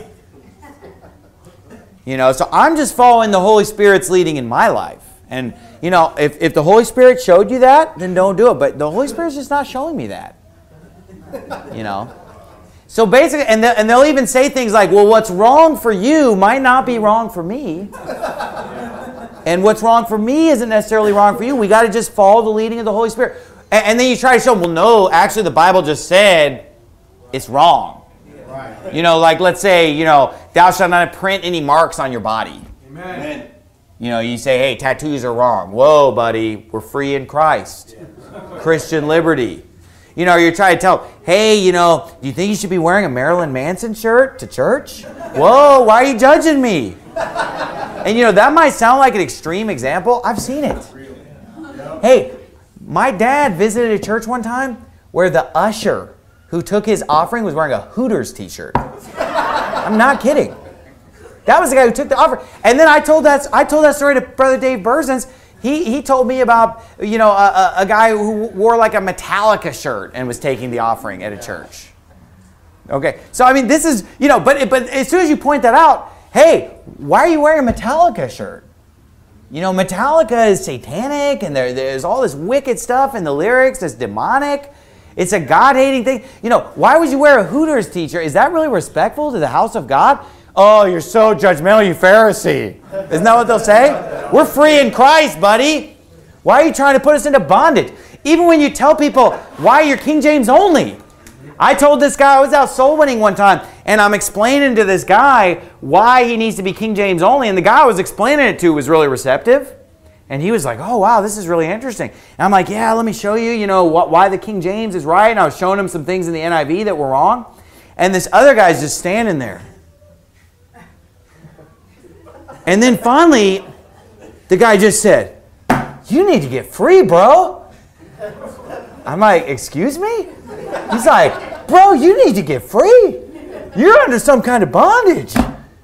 You know, so I'm just following the Holy Spirit's leading in my life. And, you know, if, if the Holy Spirit showed you that, then don't do it. But the Holy Spirit's just not showing me that. You know. So basically, and, and they'll even say things like, well, what's wrong for you might not be wrong for me. And what's wrong for me isn't necessarily wrong for you. We got to just follow the leading of the Holy Spirit. And, and then you try to show them, well, no, actually the Bible just said it's wrong. You know, like let's say, you know, thou shalt not print any marks on your body. Amen. You know, you say, hey, tattoos are wrong. Whoa, buddy, we're free in Christ. Christian liberty. You know, you're trying to tell, hey, you know, do you think you should be wearing a Marilyn Manson shirt to church? Whoa, why are you judging me? And, you know, that might sound like an extreme example. I've seen it. Hey, my dad visited a church one time where the usher who took his offering was wearing a Hooters t-shirt. I'm not kidding. That was the guy who took the offering. And then I told that I told that story to Brother Dave Berzins. He he told me about, you know, a, a guy who wore like a Metallica shirt and was taking the offering at a church. Okay, so I mean, this is, you know, but but as soon as you point that out, hey, why are you wearing a Metallica shirt? You know, Metallica is satanic, and there, there's all this wicked stuff in the lyrics that's demonic. It's a God-hating thing. You know, why would you wear a Hooters t-shirt? Is that really respectful to the house of God? Oh, you're so judgmental, you Pharisee. Isn't that what they'll say? We're free in Christ, buddy. Why are you trying to put us into bondage? Even when you tell people, why you're King James only? I told this guy, I was out soul winning one time, and I'm explaining to this guy why he needs to be King James only, and the guy I was explaining it to was really receptive. And he was like, oh, wow, this is really interesting. And I'm like, yeah, let me show you, you know, what, why the King James is right. And I was showing him some things in the N I V that were wrong. And this other guy's just standing there. And then finally, the guy just said, you need to get free, bro. I'm like, excuse me? He's like, bro, you need to get free. You're under some kind of bondage.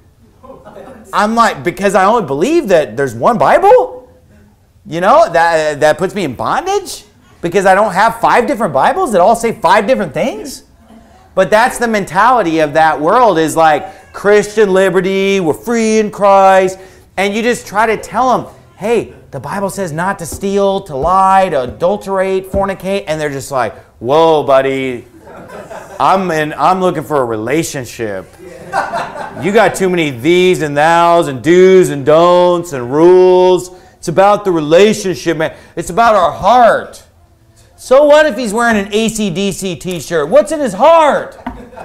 I'm like, because I only believe that there's one Bible? You know, that, that puts me in bondage? Because I don't have five different Bibles that all say five different things? But that's the mentality of that world, is like Christian liberty, we're free in Christ. And you just try to tell them, hey, the Bible says not to steal, to lie, to adulterate, fornicate. And they're just like, whoa, buddy, I'm, in, I'm looking for a relationship. You got too many these and thous and do's and don'ts and rules. It's about the relationship, man. It's about our heart. So what if he's wearing an A C D C t-shirt? What's in his heart?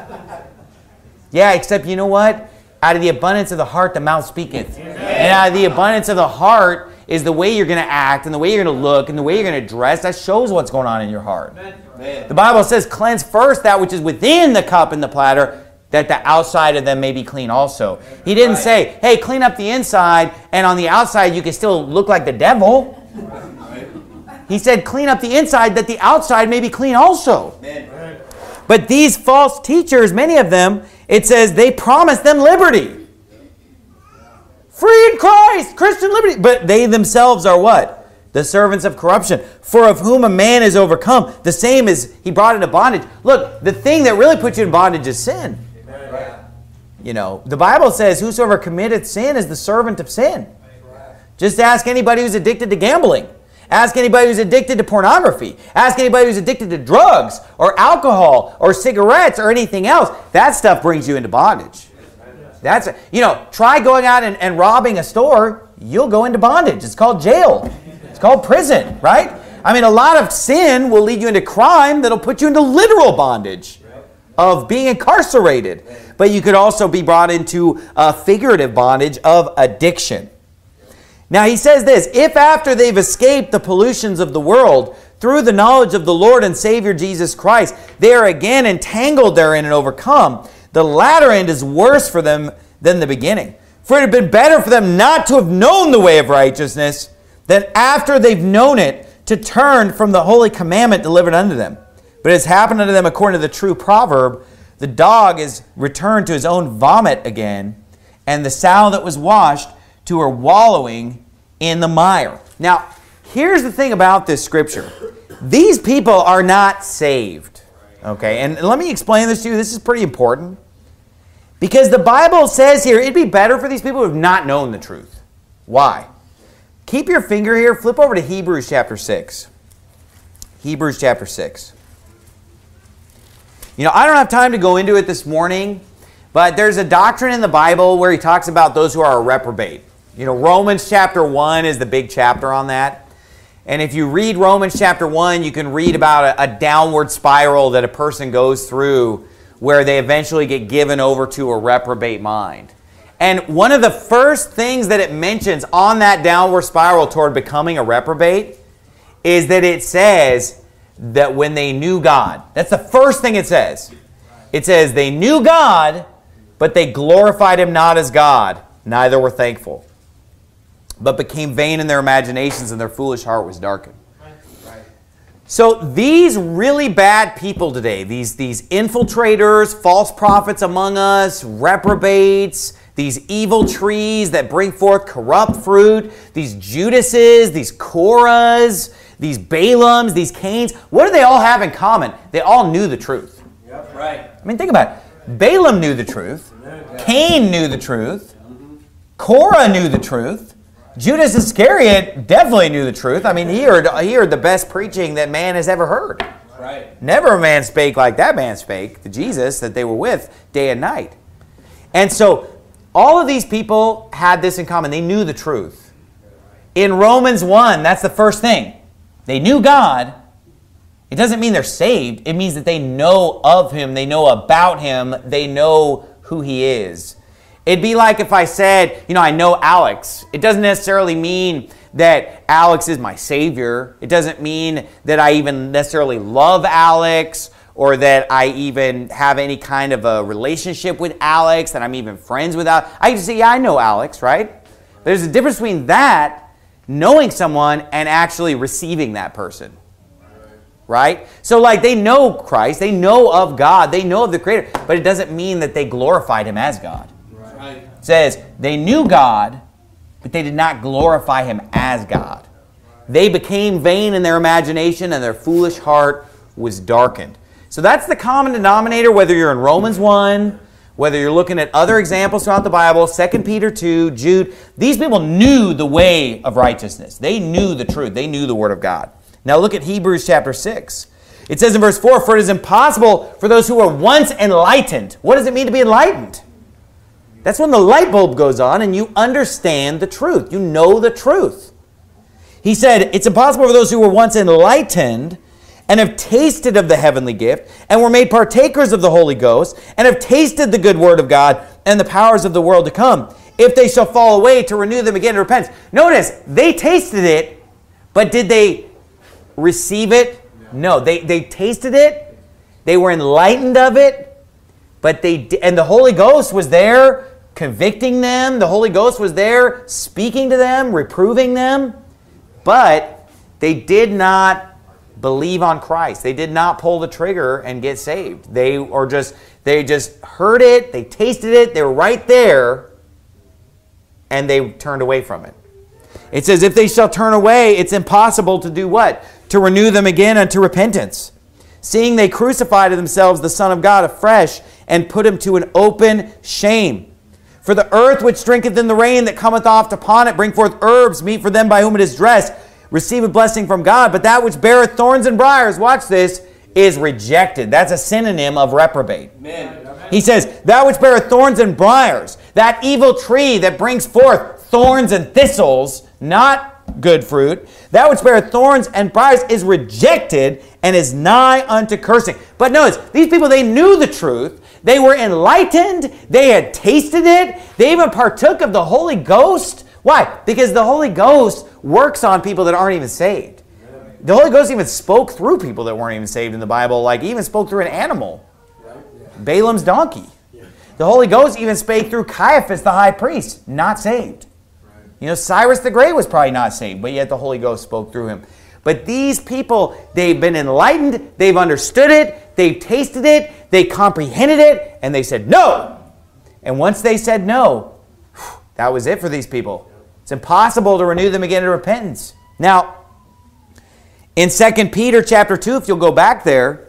Yeah, except you know what? Out of the abundance of the heart, the mouth speaketh. Amen. And out of the abundance of the heart is the way you're going to act and the way you're going to look and the way you're going to dress. That shows what's going on in your heart. Amen. The Bible says, cleanse first that which is within the cup and the platter, that the outside of them may be clean also. He didn't say, hey, clean up the inside, and on the outside you can still look like the devil. He said, clean up the inside, that the outside may be clean also. Amen. But these false teachers, many of them, it says they promise them liberty. Free in Christ, Christian liberty. But they themselves are what? The servants of corruption. For of whom a man is overcome, the same as he brought into bondage. Look, the thing that really puts you in bondage is sin. You know, the Bible says, whosoever committeth sin is the servant of sin. Just ask anybody who's addicted to gambling. Ask anybody who's addicted to pornography. Ask anybody who's addicted to drugs or alcohol or cigarettes or anything else. That stuff brings you into bondage. That's, you know, try going out and, and robbing a store, you'll go into bondage. It's called jail. It's called prison, right? I mean, a lot of sin will lead you into crime that'll put you into literal bondage of being incarcerated. But you could also be brought into a figurative bondage of addiction. Now he says this, if after they've escaped the pollutions of the world, through the knowledge of the Lord and Savior Jesus Christ, they are again entangled therein and overcome, the latter end is worse for them than the beginning. For it had been better for them not to have known the way of righteousness, than after they've known it, to turn from the holy commandment delivered unto them. But it has happened unto them according to the true proverb, the dog is returned to his own vomit again, and the sow that was washed to her wallowing in the mire. Now, here's the thing about this scripture. These people are not saved. Okay, and let me explain this to you. This is pretty important. Because the Bible says here, it'd be better for these people who have not known the truth. Why? Keep your finger here. Flip over to Hebrews chapter six. Hebrews chapter six. You know, I don't have time to go into it this morning, but there's a doctrine in the Bible where he talks about those who are a reprobate. You know, Romans chapter one is the big chapter on that. And if you read Romans chapter one, you can read about a, a downward spiral that a person goes through where they eventually get given over to a reprobate mind. And one of the first things that it mentions on that downward spiral toward becoming a reprobate is that it says that when they knew God. That's the first thing it says. It says they knew God, but they glorified him not as God, neither were thankful, but became vain in their imaginations, and their foolish heart was darkened. So these really bad people today, these, these infiltrators, false prophets among us, reprobates, these evil trees that bring forth corrupt fruit, these Judases, these Korahs, these Balaams, these Cains, what do they all have in common? They all knew the truth. Yep, right. I mean, think about it. Balaam knew the truth. Cain knew the truth. Korah knew the truth. Judas Iscariot definitely knew the truth. I mean, he heard, he heard the best preaching that man has ever heard. Right. Never a man spake like that man spake, the Jesus that they were with day and night. And so all of these people had this in common. They knew the truth. In Romans one, that's the first thing. They knew God. It doesn't mean they're saved. It means that they know of him. They know about him. They know who he is. It'd be like if I said, you know, I know Alex. It doesn't necessarily mean that Alex is my savior. It doesn't mean that I even necessarily love Alex or that I even have any kind of a relationship with Alex, that I'm even friends with Alex. I can say, yeah, I know Alex, right? There's a difference between that, knowing someone, and actually receiving that person. Right? So like they know Christ, they know of God, they know of the Creator, but it doesn't mean that they glorified him as God. Right. It says they knew God, but they did not glorify him as God. They became vain in their imagination, and their foolish heart was darkened. So that's the common denominator, whether you're in Romans one, whether you're looking at other examples throughout the Bible, Second Peter two, Jude. These people knew the way of righteousness. They knew the truth. They knew the Word of God. Now look at Hebrews chapter six. It says in verse four, for it is impossible for those who were once enlightened. What does it mean to be enlightened? That's when the light bulb goes on and you understand the truth. You know the truth. He said, it's impossible for those who were once enlightened and have tasted of the heavenly gift and were made partakers of the Holy Ghost and have tasted the good word of God and the powers of the world to come, if they shall fall away, to renew them again in repentance. Notice, they tasted it, but did they receive it? No, they, they tasted it. They were enlightened of it, but they, and the Holy Ghost was there convicting them. The Holy Ghost was there speaking to them, reproving them, but they did not believe on Christ. They did not pull the trigger and get saved. They or just they just heard it, they tasted it, they were right there, and they turned away from it. It says, if they shall turn away, it's impossible to do what? To renew them again unto repentance. Seeing they crucified to themselves the Son of God afresh, and put him to an open shame. For the earth which drinketh in the rain that cometh oft upon it, bring forth herbs, meet for them by whom it is dressed, receive a blessing from God. But that which beareth thorns and briars, watch this, is rejected. That's a synonym of reprobate. Amen. He says, that which beareth thorns and briars, that evil tree that brings forth thorns and thistles, not good fruit, that which beareth thorns and briars is rejected and is nigh unto cursing. But notice, these people, they knew the truth. They were enlightened. They had tasted it. They even partook of the Holy Ghost. Why? Because the Holy Ghost works on people that aren't even saved. The Holy Ghost even spoke through people that weren't even saved in the Bible, like he even spoke through an animal. Balaam's donkey. The Holy Ghost even spake through Caiaphas, the high priest, not saved. You know, Cyrus the Great was probably not saved, but yet the Holy Ghost spoke through him. But these people, they've been enlightened, they've understood it, they've tasted it, they comprehended it, and they said no. And once they said no, that was it for these people. It's impossible to renew them again to repentance. Now, in Second Peter chapter two, if you'll go back there,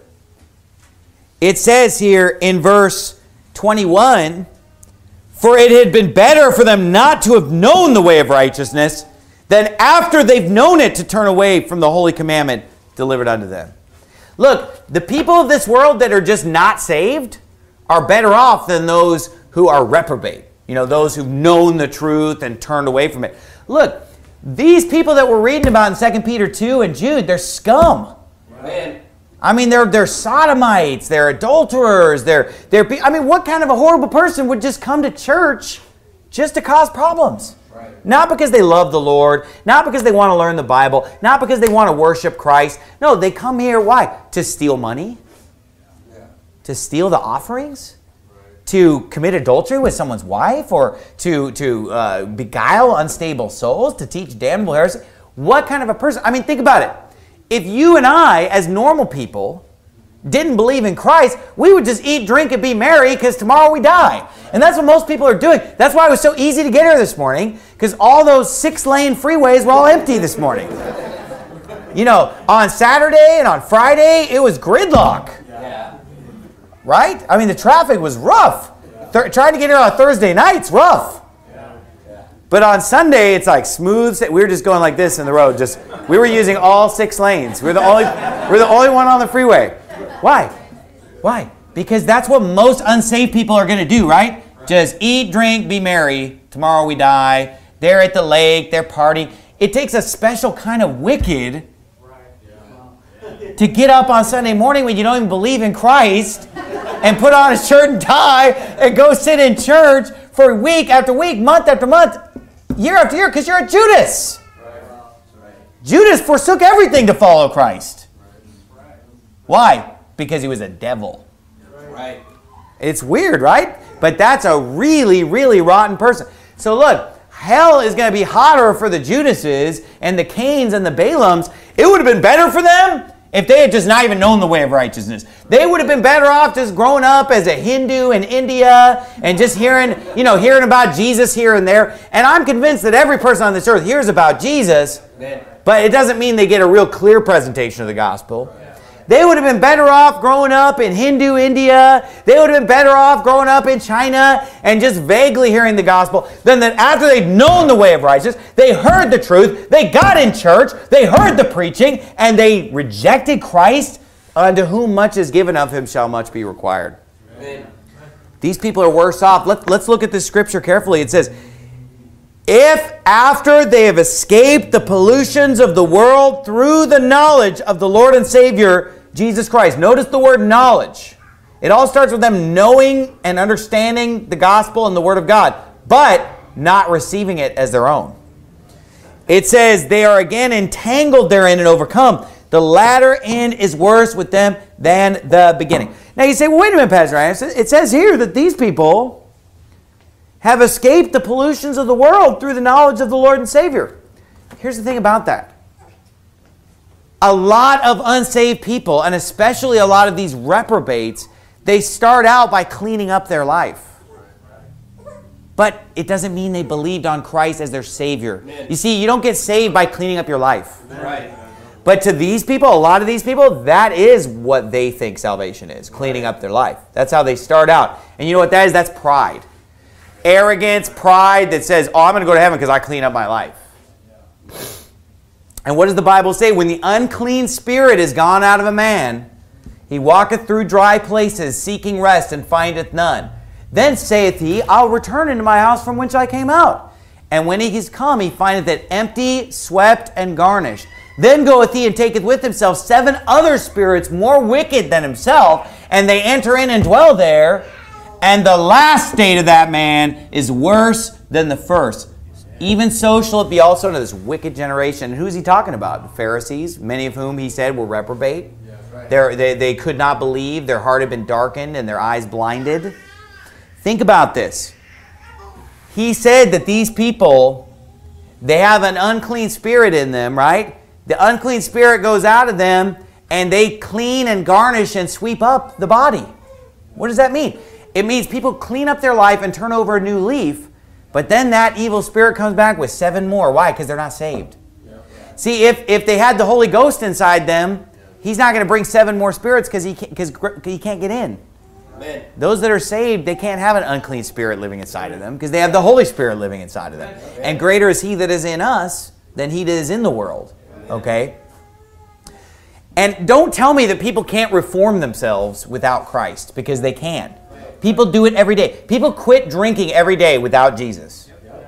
it says here in verse twenty-one, for it had been better for them not to have known the way of righteousness than after they've known it to turn away from the holy commandment delivered unto them. Look, the people of this world that are just not saved are better off than those who are reprobate. You know, those who've known the truth and turned away from it. Look, these people that we're reading about in Second Peter two and Jude, they're scum. Amen. I mean, they're they're sodomites, they're adulterers, they're they're. I mean, what kind of a horrible person would just come to church just to cause problems? Right. Not because they love the Lord, not because they want to learn the Bible, not because they want to worship Christ. No, they come here, why? To steal money? Yeah. To steal the offerings? Right. To commit adultery with someone's wife? Or to, to uh, beguile unstable souls? To teach damnable heresy? What kind of a person? I mean, think about it. If you and I, as normal people, didn't believe in Christ, we would just eat, drink, and be merry because tomorrow we die. And that's what most people are doing. That's why it was so easy to get here this morning, because all those six-lane freeways were all empty this morning. You know, on Saturday and on Friday, it was gridlock. Yeah. Right? I mean, the traffic was rough. Th- trying to get here on Thursday night's rough. But on Sunday, it's like smooth. We were just going like this in the road. Just we were using all six lanes. We're the only we're the only one on the freeway. Why? Why? Because that's what most unsaved people are going to do, right? Just eat, drink, be merry. Tomorrow we die. They're at the lake. They're partying. It takes a special kind of wicked to get up on Sunday morning when you don't even believe in Christ and put on a shirt and tie and go sit in church for week after week, month after month, year after year, because you're a Judas. Right. Judas forsook everything to follow Christ. Right. Why? Because he was a devil. Right. It's weird, right? But that's a really, really rotten person. So look, hell is going to be hotter for the Judases and the Cains and the Balaams. It would have been better for them if they had just not even known the way of righteousness. They would have been better off just growing up as a Hindu in India and just hearing, you know, hearing about Jesus here and there. And I'm convinced that every person on this earth hears about Jesus, but it doesn't mean they get a real clear presentation of the gospel. They would have been better off growing up in Hindu India. They would have been better off growing up in China and just vaguely hearing the gospel than that after they'd known the way of righteousness, they heard the truth, they got in church, they heard the preaching, and they rejected Christ. Unto whom much is given, of him shall much be required. Amen. These people are worse off. Let, let's look at this scripture carefully. It says, if after they have escaped the pollutions of the world through the knowledge of the Lord and Savior, Jesus Christ. Notice the word knowledge. It all starts with them knowing and understanding the gospel and the word of God, but not receiving it as their own. It says they are again entangled therein and overcome. The latter end is worse with them than the beginning. Now you say, well, wait a minute, Pastor Ryan. It says here that these people have escaped the pollutions of the world through the knowledge of the Lord and Savior. Here's the thing about that. A lot of unsaved people, and especially a lot of these reprobates, they start out by cleaning up their life. But it doesn't mean they believed on Christ as their Savior. You see, you don't get saved by cleaning up your life. Right. But to these people, a lot of these people, that is what they think salvation is, cleaning up their life. That's how they start out. And you know what that is? That's pride. Arrogance, pride that says, oh, I'm going to go to heaven because I clean up my life. And what does the Bible say? When the unclean spirit is gone out of a man, He walketh through dry places, seeking rest, and findeth none. Then saith he, I'll return into my house from whence I came out. And when he is come, he findeth it empty, swept, and garnished. Then goeth he and taketh with himself seven other spirits more wicked than himself, and they enter in and dwell there. And the last state of that man is worse than the first. Even so shall it be also to this wicked generation. And who's he talking about? The Pharisees, many of whom he said were reprobate. They're, they, they could not believe. Their heart had been darkened and their eyes blinded. Think about this. He said that these people, they have an unclean spirit in them, right? The unclean spirit goes out of them and they clean and garnish and sweep up the body. What does that mean? It means people clean up their life and turn over a new leaf, but then that evil spirit comes back with seven more. Why? Because they're not saved. See, if, if they had the Holy Ghost inside them, He's not going to bring seven more spirits because he can't, because he can't get in. Amen. Those that are saved, they can't have an unclean spirit living inside of them because they have the Holy Spirit living inside of them. Amen. And greater is He that is in us than he that is in the world. Okay? And don't tell me that people can't reform themselves without Christ, because they can. People do it every day. People quit drinking every day without Jesus.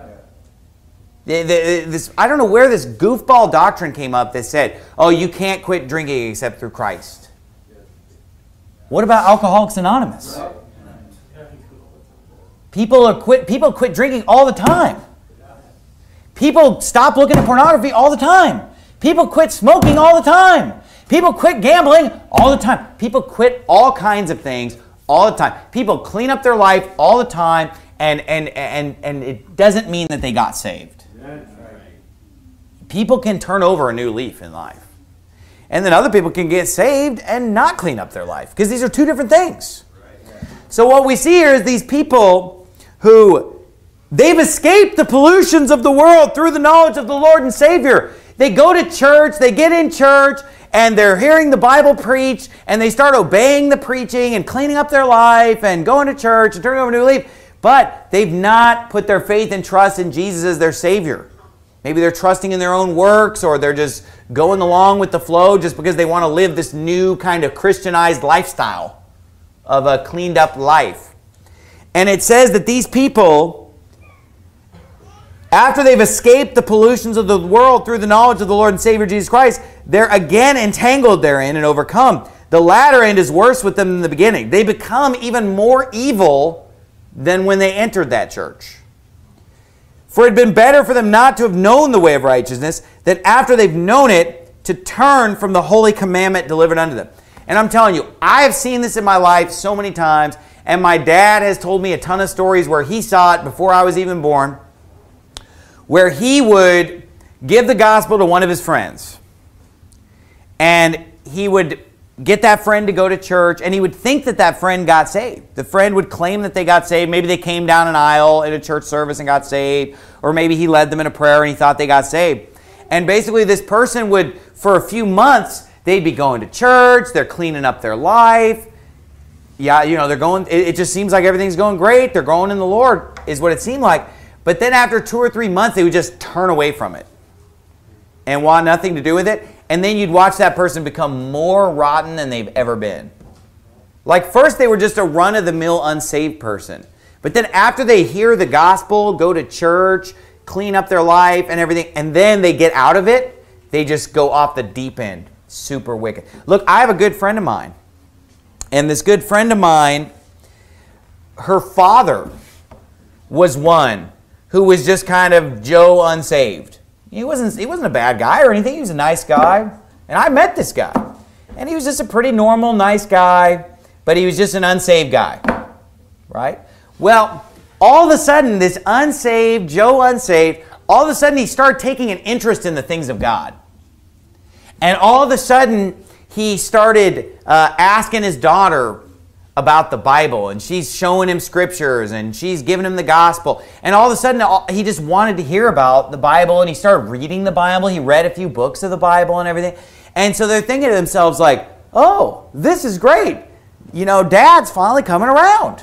This, I don't know where this goofball doctrine came up that said, oh, you can't quit drinking except through Christ. What about Alcoholics Anonymous? People are quit, people quit drinking all the time. People stop looking at pornography all the time. People quit smoking all the time. People quit gambling all the time. People quit all kinds of things all the time. People clean up their life all the time, and, and, and, and it doesn't mean that they got saved. People can turn over a new leaf in life. And then other people can get saved and not clean up their life, because these are two different things. So what we see here is these people who, they've escaped the pollutions of the world through the knowledge of the Lord and Savior. They go to church, they get in church, and they're hearing the Bible preached, and they start obeying the preaching and cleaning up their life and going to church and turning over a new leaf. But they've not put their faith and trust in Jesus as their Savior. Maybe they're trusting in their own works, or they're just going along with the flow just because they want to live this new kind of Christianized lifestyle of a cleaned up life. And it says that these people, after they've escaped the pollutions of the world through the knowledge of the Lord and Savior Jesus Christ, they're again entangled therein and overcome. The latter end is worse with them than the beginning. They become even more evil than when they entered that church. For it had been better for them not to have known the way of righteousness, that after they've known it, to turn from the holy commandment delivered unto them. And I'm telling you, I have seen this in my life so many times, and my dad has told me a ton of stories where he saw it before I was even born, where he would give the gospel to one of his friends. And he would get that friend to go to church, and he would think that that friend got saved. The friend would claim that they got saved. Maybe they came down an aisle in a church service and got saved, or maybe he led them in a prayer and he thought they got saved. And basically this person would, for a few months, they'd be going to church, they're cleaning up their life. Yeah, you know, they're going, it, it just seems like everything's going great. They're growing in the Lord, is what it seemed like. But then after two or three months, they would just turn away from it and want nothing to do with it. And then you'd watch that person become more rotten than they've ever been. Like first they were just a run-of-the-mill unsaved person. But then after they hear the gospel, go to church, clean up their life and everything, and then they get out of it, they just go off the deep end. Super wicked. Look, I have a good friend of mine. And this good friend of mine, her father was one who was just kind of Joe unsaved. He wasn't, he wasn't a bad guy or anything. He was a nice guy. And I met this guy. And he was just a pretty normal, nice guy. But he was just an unsaved guy. Right? Well, all of a sudden, this unsaved, Joe unsaved, all of a sudden he started taking an interest in the things of God. And all of a sudden, he started uh, asking his daughter about the Bible, and she's showing him scriptures, and she's giving him the gospel. And all of a sudden, he just wanted to hear about the Bible, and he started reading the Bible. He read a few books of the Bible and everything. And so they're thinking to themselves like, oh, this is great. You know, Dad's finally coming around.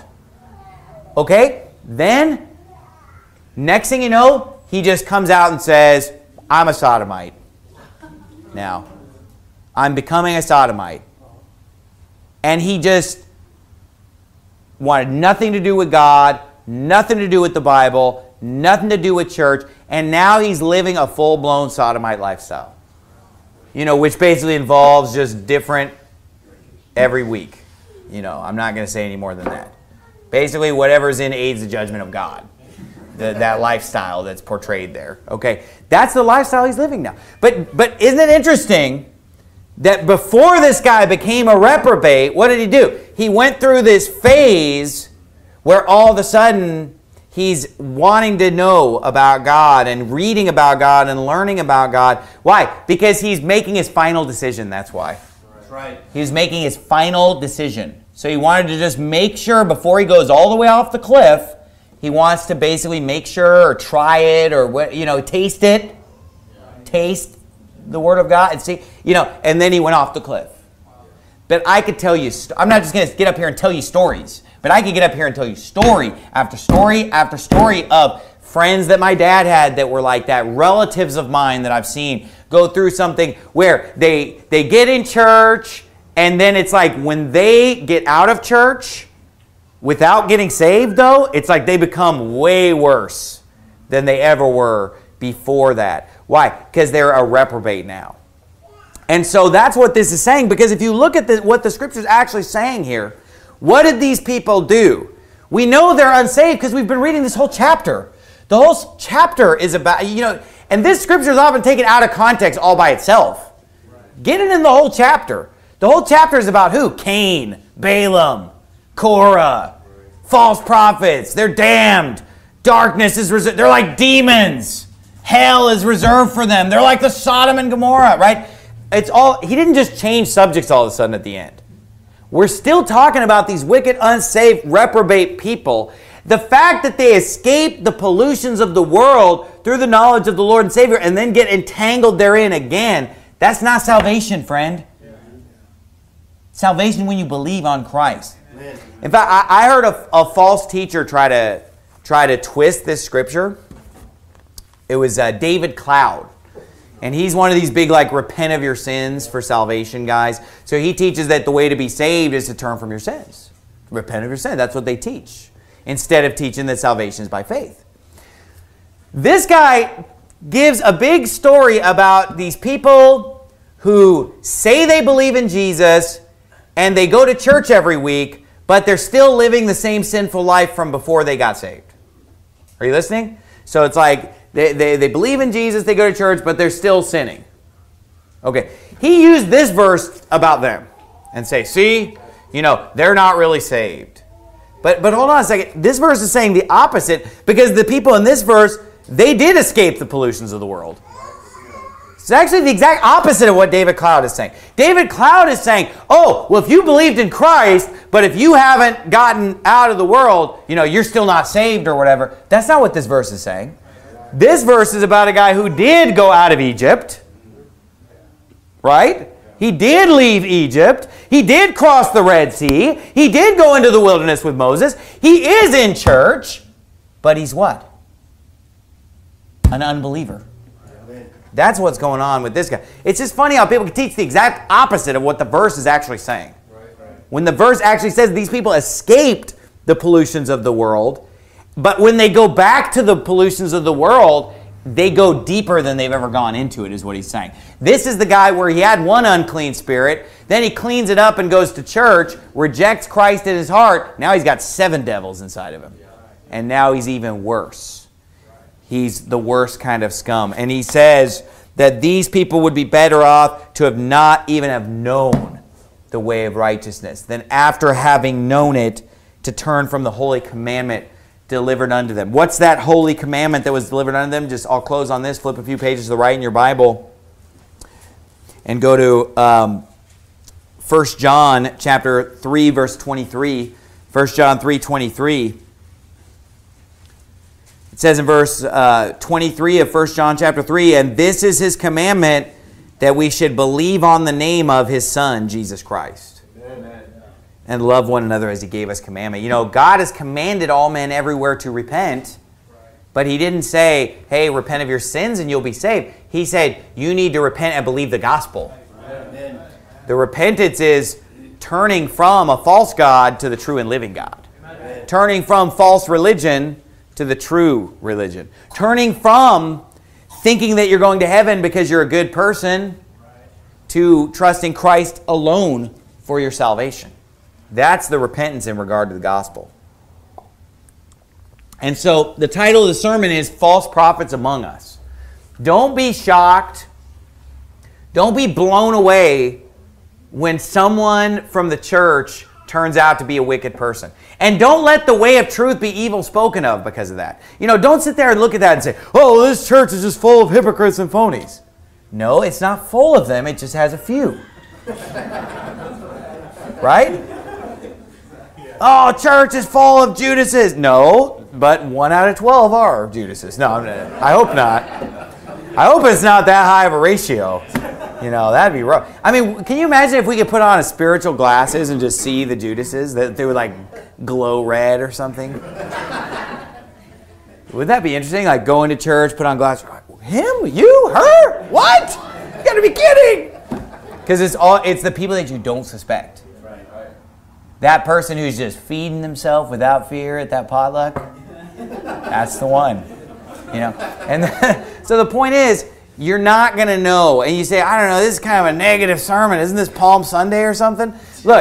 Okay? Then, next thing you know, he just comes out and says, I'm a sodomite. Now, I'm becoming a sodomite. and he just wanted nothing to do with God, nothing to do with the Bible, nothing to do with church, and now he's living a full-blown sodomite lifestyle. You know, which basically involves just different every week. You know, I'm not going to say any more than that. Basically, whatever's in aids the judgment of God. The, that lifestyle that's portrayed there. Okay, that's the lifestyle he's living now. But but isn't it interesting that before this guy became a reprobate, what did he do? He went through this phase where all of a sudden he's wanting to know about God and reading about God and learning about God. Why? Because he's making his final decision, that's why. That's right. He was making his final decision. So he wanted to just make sure before he goes all the way off the cliff, he wants to basically make sure or try it or what, you know, taste it. Taste the Word of God and see, you know, and then he went off the cliff. But I could tell you, I'm not just going to get up here and tell you stories, but I could get up here and tell you story after story after story of friends that my dad had that were like that, relatives of mine that I've seen go through something where they they get in church and then it's like when they get out of church, without getting saved, though, it's like they become way worse than they ever were before that. Why? Because they're a reprobate now. And so that's what this is saying, because if you look at the, what the Scripture is actually saying here, what did these people do? We know they're unsaved because we've been reading this whole chapter. The whole chapter is about, you know, and this Scripture is often taken out of context all by itself. Get it in the whole chapter. The whole chapter is about who? Cain, Balaam, Korah, false prophets, they're damned. Darkness is reserved. They're like demons. Hell is reserved for them. They're like the Sodom and Gomorrah, right? It's all, he didn't just change subjects all of a sudden at the end. We're still talking about these wicked, unsaved, reprobate people. The fact that they escape the pollutions of the world through the knowledge of the Lord and Savior and then get entangled therein again, that's not salvation, friend. Salvation when you believe on Christ. In fact, I, I heard a, a false teacher try to try to twist this scripture. It was uh, David Cloud. And he's one of these big, like, repent of your sins for salvation guys. So he teaches that the way to be saved is to turn from your sins. Repent of your sins. That's what they teach. Instead of teaching that salvation is by faith. This guy gives a big story about these people who say they believe in Jesus and they go to church every week, but they're still living the same sinful life from before they got saved. Are you listening? So it's like they, they, they believe in Jesus, they go to church, but they're still sinning. Okay, he used this verse about them and say, see, you know, they're not really saved. But, but hold on a second. This verse is saying the opposite, because the people in this verse, they did escape the pollutions of the world. It's actually the exact opposite of what David Cloud is saying. David Cloud is saying, oh, well, if you believed in Christ, but if you haven't gotten out of the world, you know, you're still not saved or whatever. That's not what this verse is saying. This verse is about a guy who did go out of Egypt, right? He did leave Egypt. He did cross the Red Sea. He did go into the wilderness with Moses. He is in church, but he's what? An unbeliever. That's what's going on with this guy. It's just funny how people can teach the exact opposite of what the verse is actually saying. Right, right. When the verse actually says these people escaped the pollutions of the world, but when they go back to the pollutions of the world, they go deeper than they've ever gone into it, is what he's saying. This is the guy where he had one unclean spirit, then he cleans it up and goes to church, rejects Christ in his heart. Now he's got seven devils inside of him. And now he's even worse. He's the worst kind of scum. And he says that these people would be better off to have not even have known the way of righteousness than after having known it to turn from the holy commandment delivered unto them. What's that holy commandment that was delivered unto them? Just I'll close on this. Flip a few pages to the right in your Bible and go to um, First John chapter three, verse twenty-three. First John three, twenty-three. It says in verse uh, twenty-three of First John chapter three, and this is his commandment, that we should believe on the name of his Son, Jesus Christ. Amen. And love one another as he gave us commandment. You know, God has commanded all men everywhere to repent, but he didn't say, hey, repent of your sins and you'll be saved. He said, you need to repent and believe the gospel. Amen. The repentance is turning from a false god to the true and living God. Amen. Turning from false religion to the true religion. Turning from thinking that you're going to heaven because you're a good person to trusting Christ alone for your salvation. That's the repentance in regard to the gospel. And so the title of the sermon is False Prophets Among Us. Don't be shocked. Don't be blown away when someone from the church turns out to be a wicked person. And don't let the way of truth be evil spoken of because of that. You know, don't sit there and look at that and say, oh, this church is just full of hypocrites and phonies. No, it's not full of them. It just has a few. Right? Oh, church is full of Judases. No, but one out of twelve are Judases. No, I hope not. I hope it's not that high of a ratio. You know, that'd be rough. I mean, can you imagine if we could put on a spiritual glasses and just see the Judases? That they would like glow red or something? Would that be interesting? Like go into church, put on glasses. Him? You? Her? What? You gotta be kidding! Because it's all it's the people that you don't suspect. That person who's just feeding themselves without fear at that potluck, that's the one. You know? And the, so the point is, you're not going to know. And you say, I don't know, this is kind of a negative sermon. Isn't this Palm Sunday or something? Look.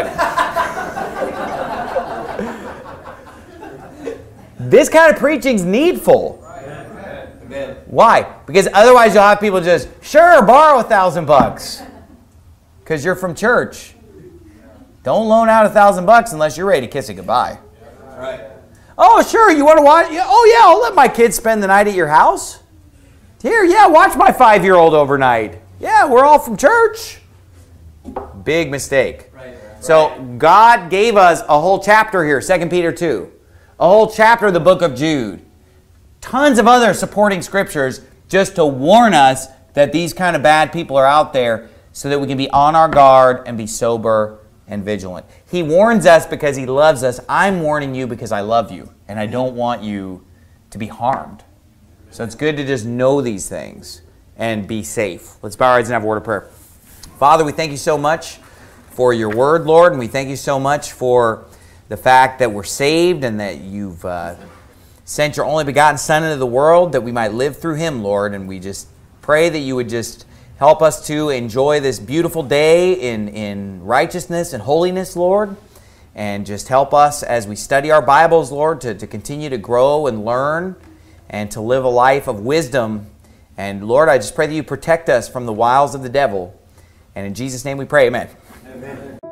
This kind of preaching's needful. Why? Because otherwise you'll have people just, sure, borrow a thousand bucks. Because you're from church. Don't loan out a thousand bucks unless you're ready to kiss it goodbye. Right. Oh, sure, you want to watch? Oh, yeah, I'll let my kids spend the night at your house. Here, yeah, watch my five-year-old overnight. Yeah, we're all from church. Big mistake. Right, right. So God gave us a whole chapter here, Second Peter two. A whole chapter of the book of Jude. Tons of other supporting scriptures just to warn us that these kind of bad people are out there so that we can be on our guard and be sober and vigilant. He warns us because He loves us. I'm warning you because I love you, and I don't want you to be harmed. So it's good to just know these things and be safe. Let's bow our heads and have a word of prayer. Father, we thank you so much for your word, Lord, and we thank you so much for the fact that we're saved and that you've uh, sent your only begotten Son into the world that we might live through Him, Lord, and we just pray that you would just help us to enjoy this beautiful day in, in righteousness and holiness, Lord. And just help us as we study our Bibles, Lord, to, to continue to grow and learn and to live a life of wisdom. And Lord, I just pray that you protect us from the wiles of the devil. And in Jesus' name we pray, amen. Amen.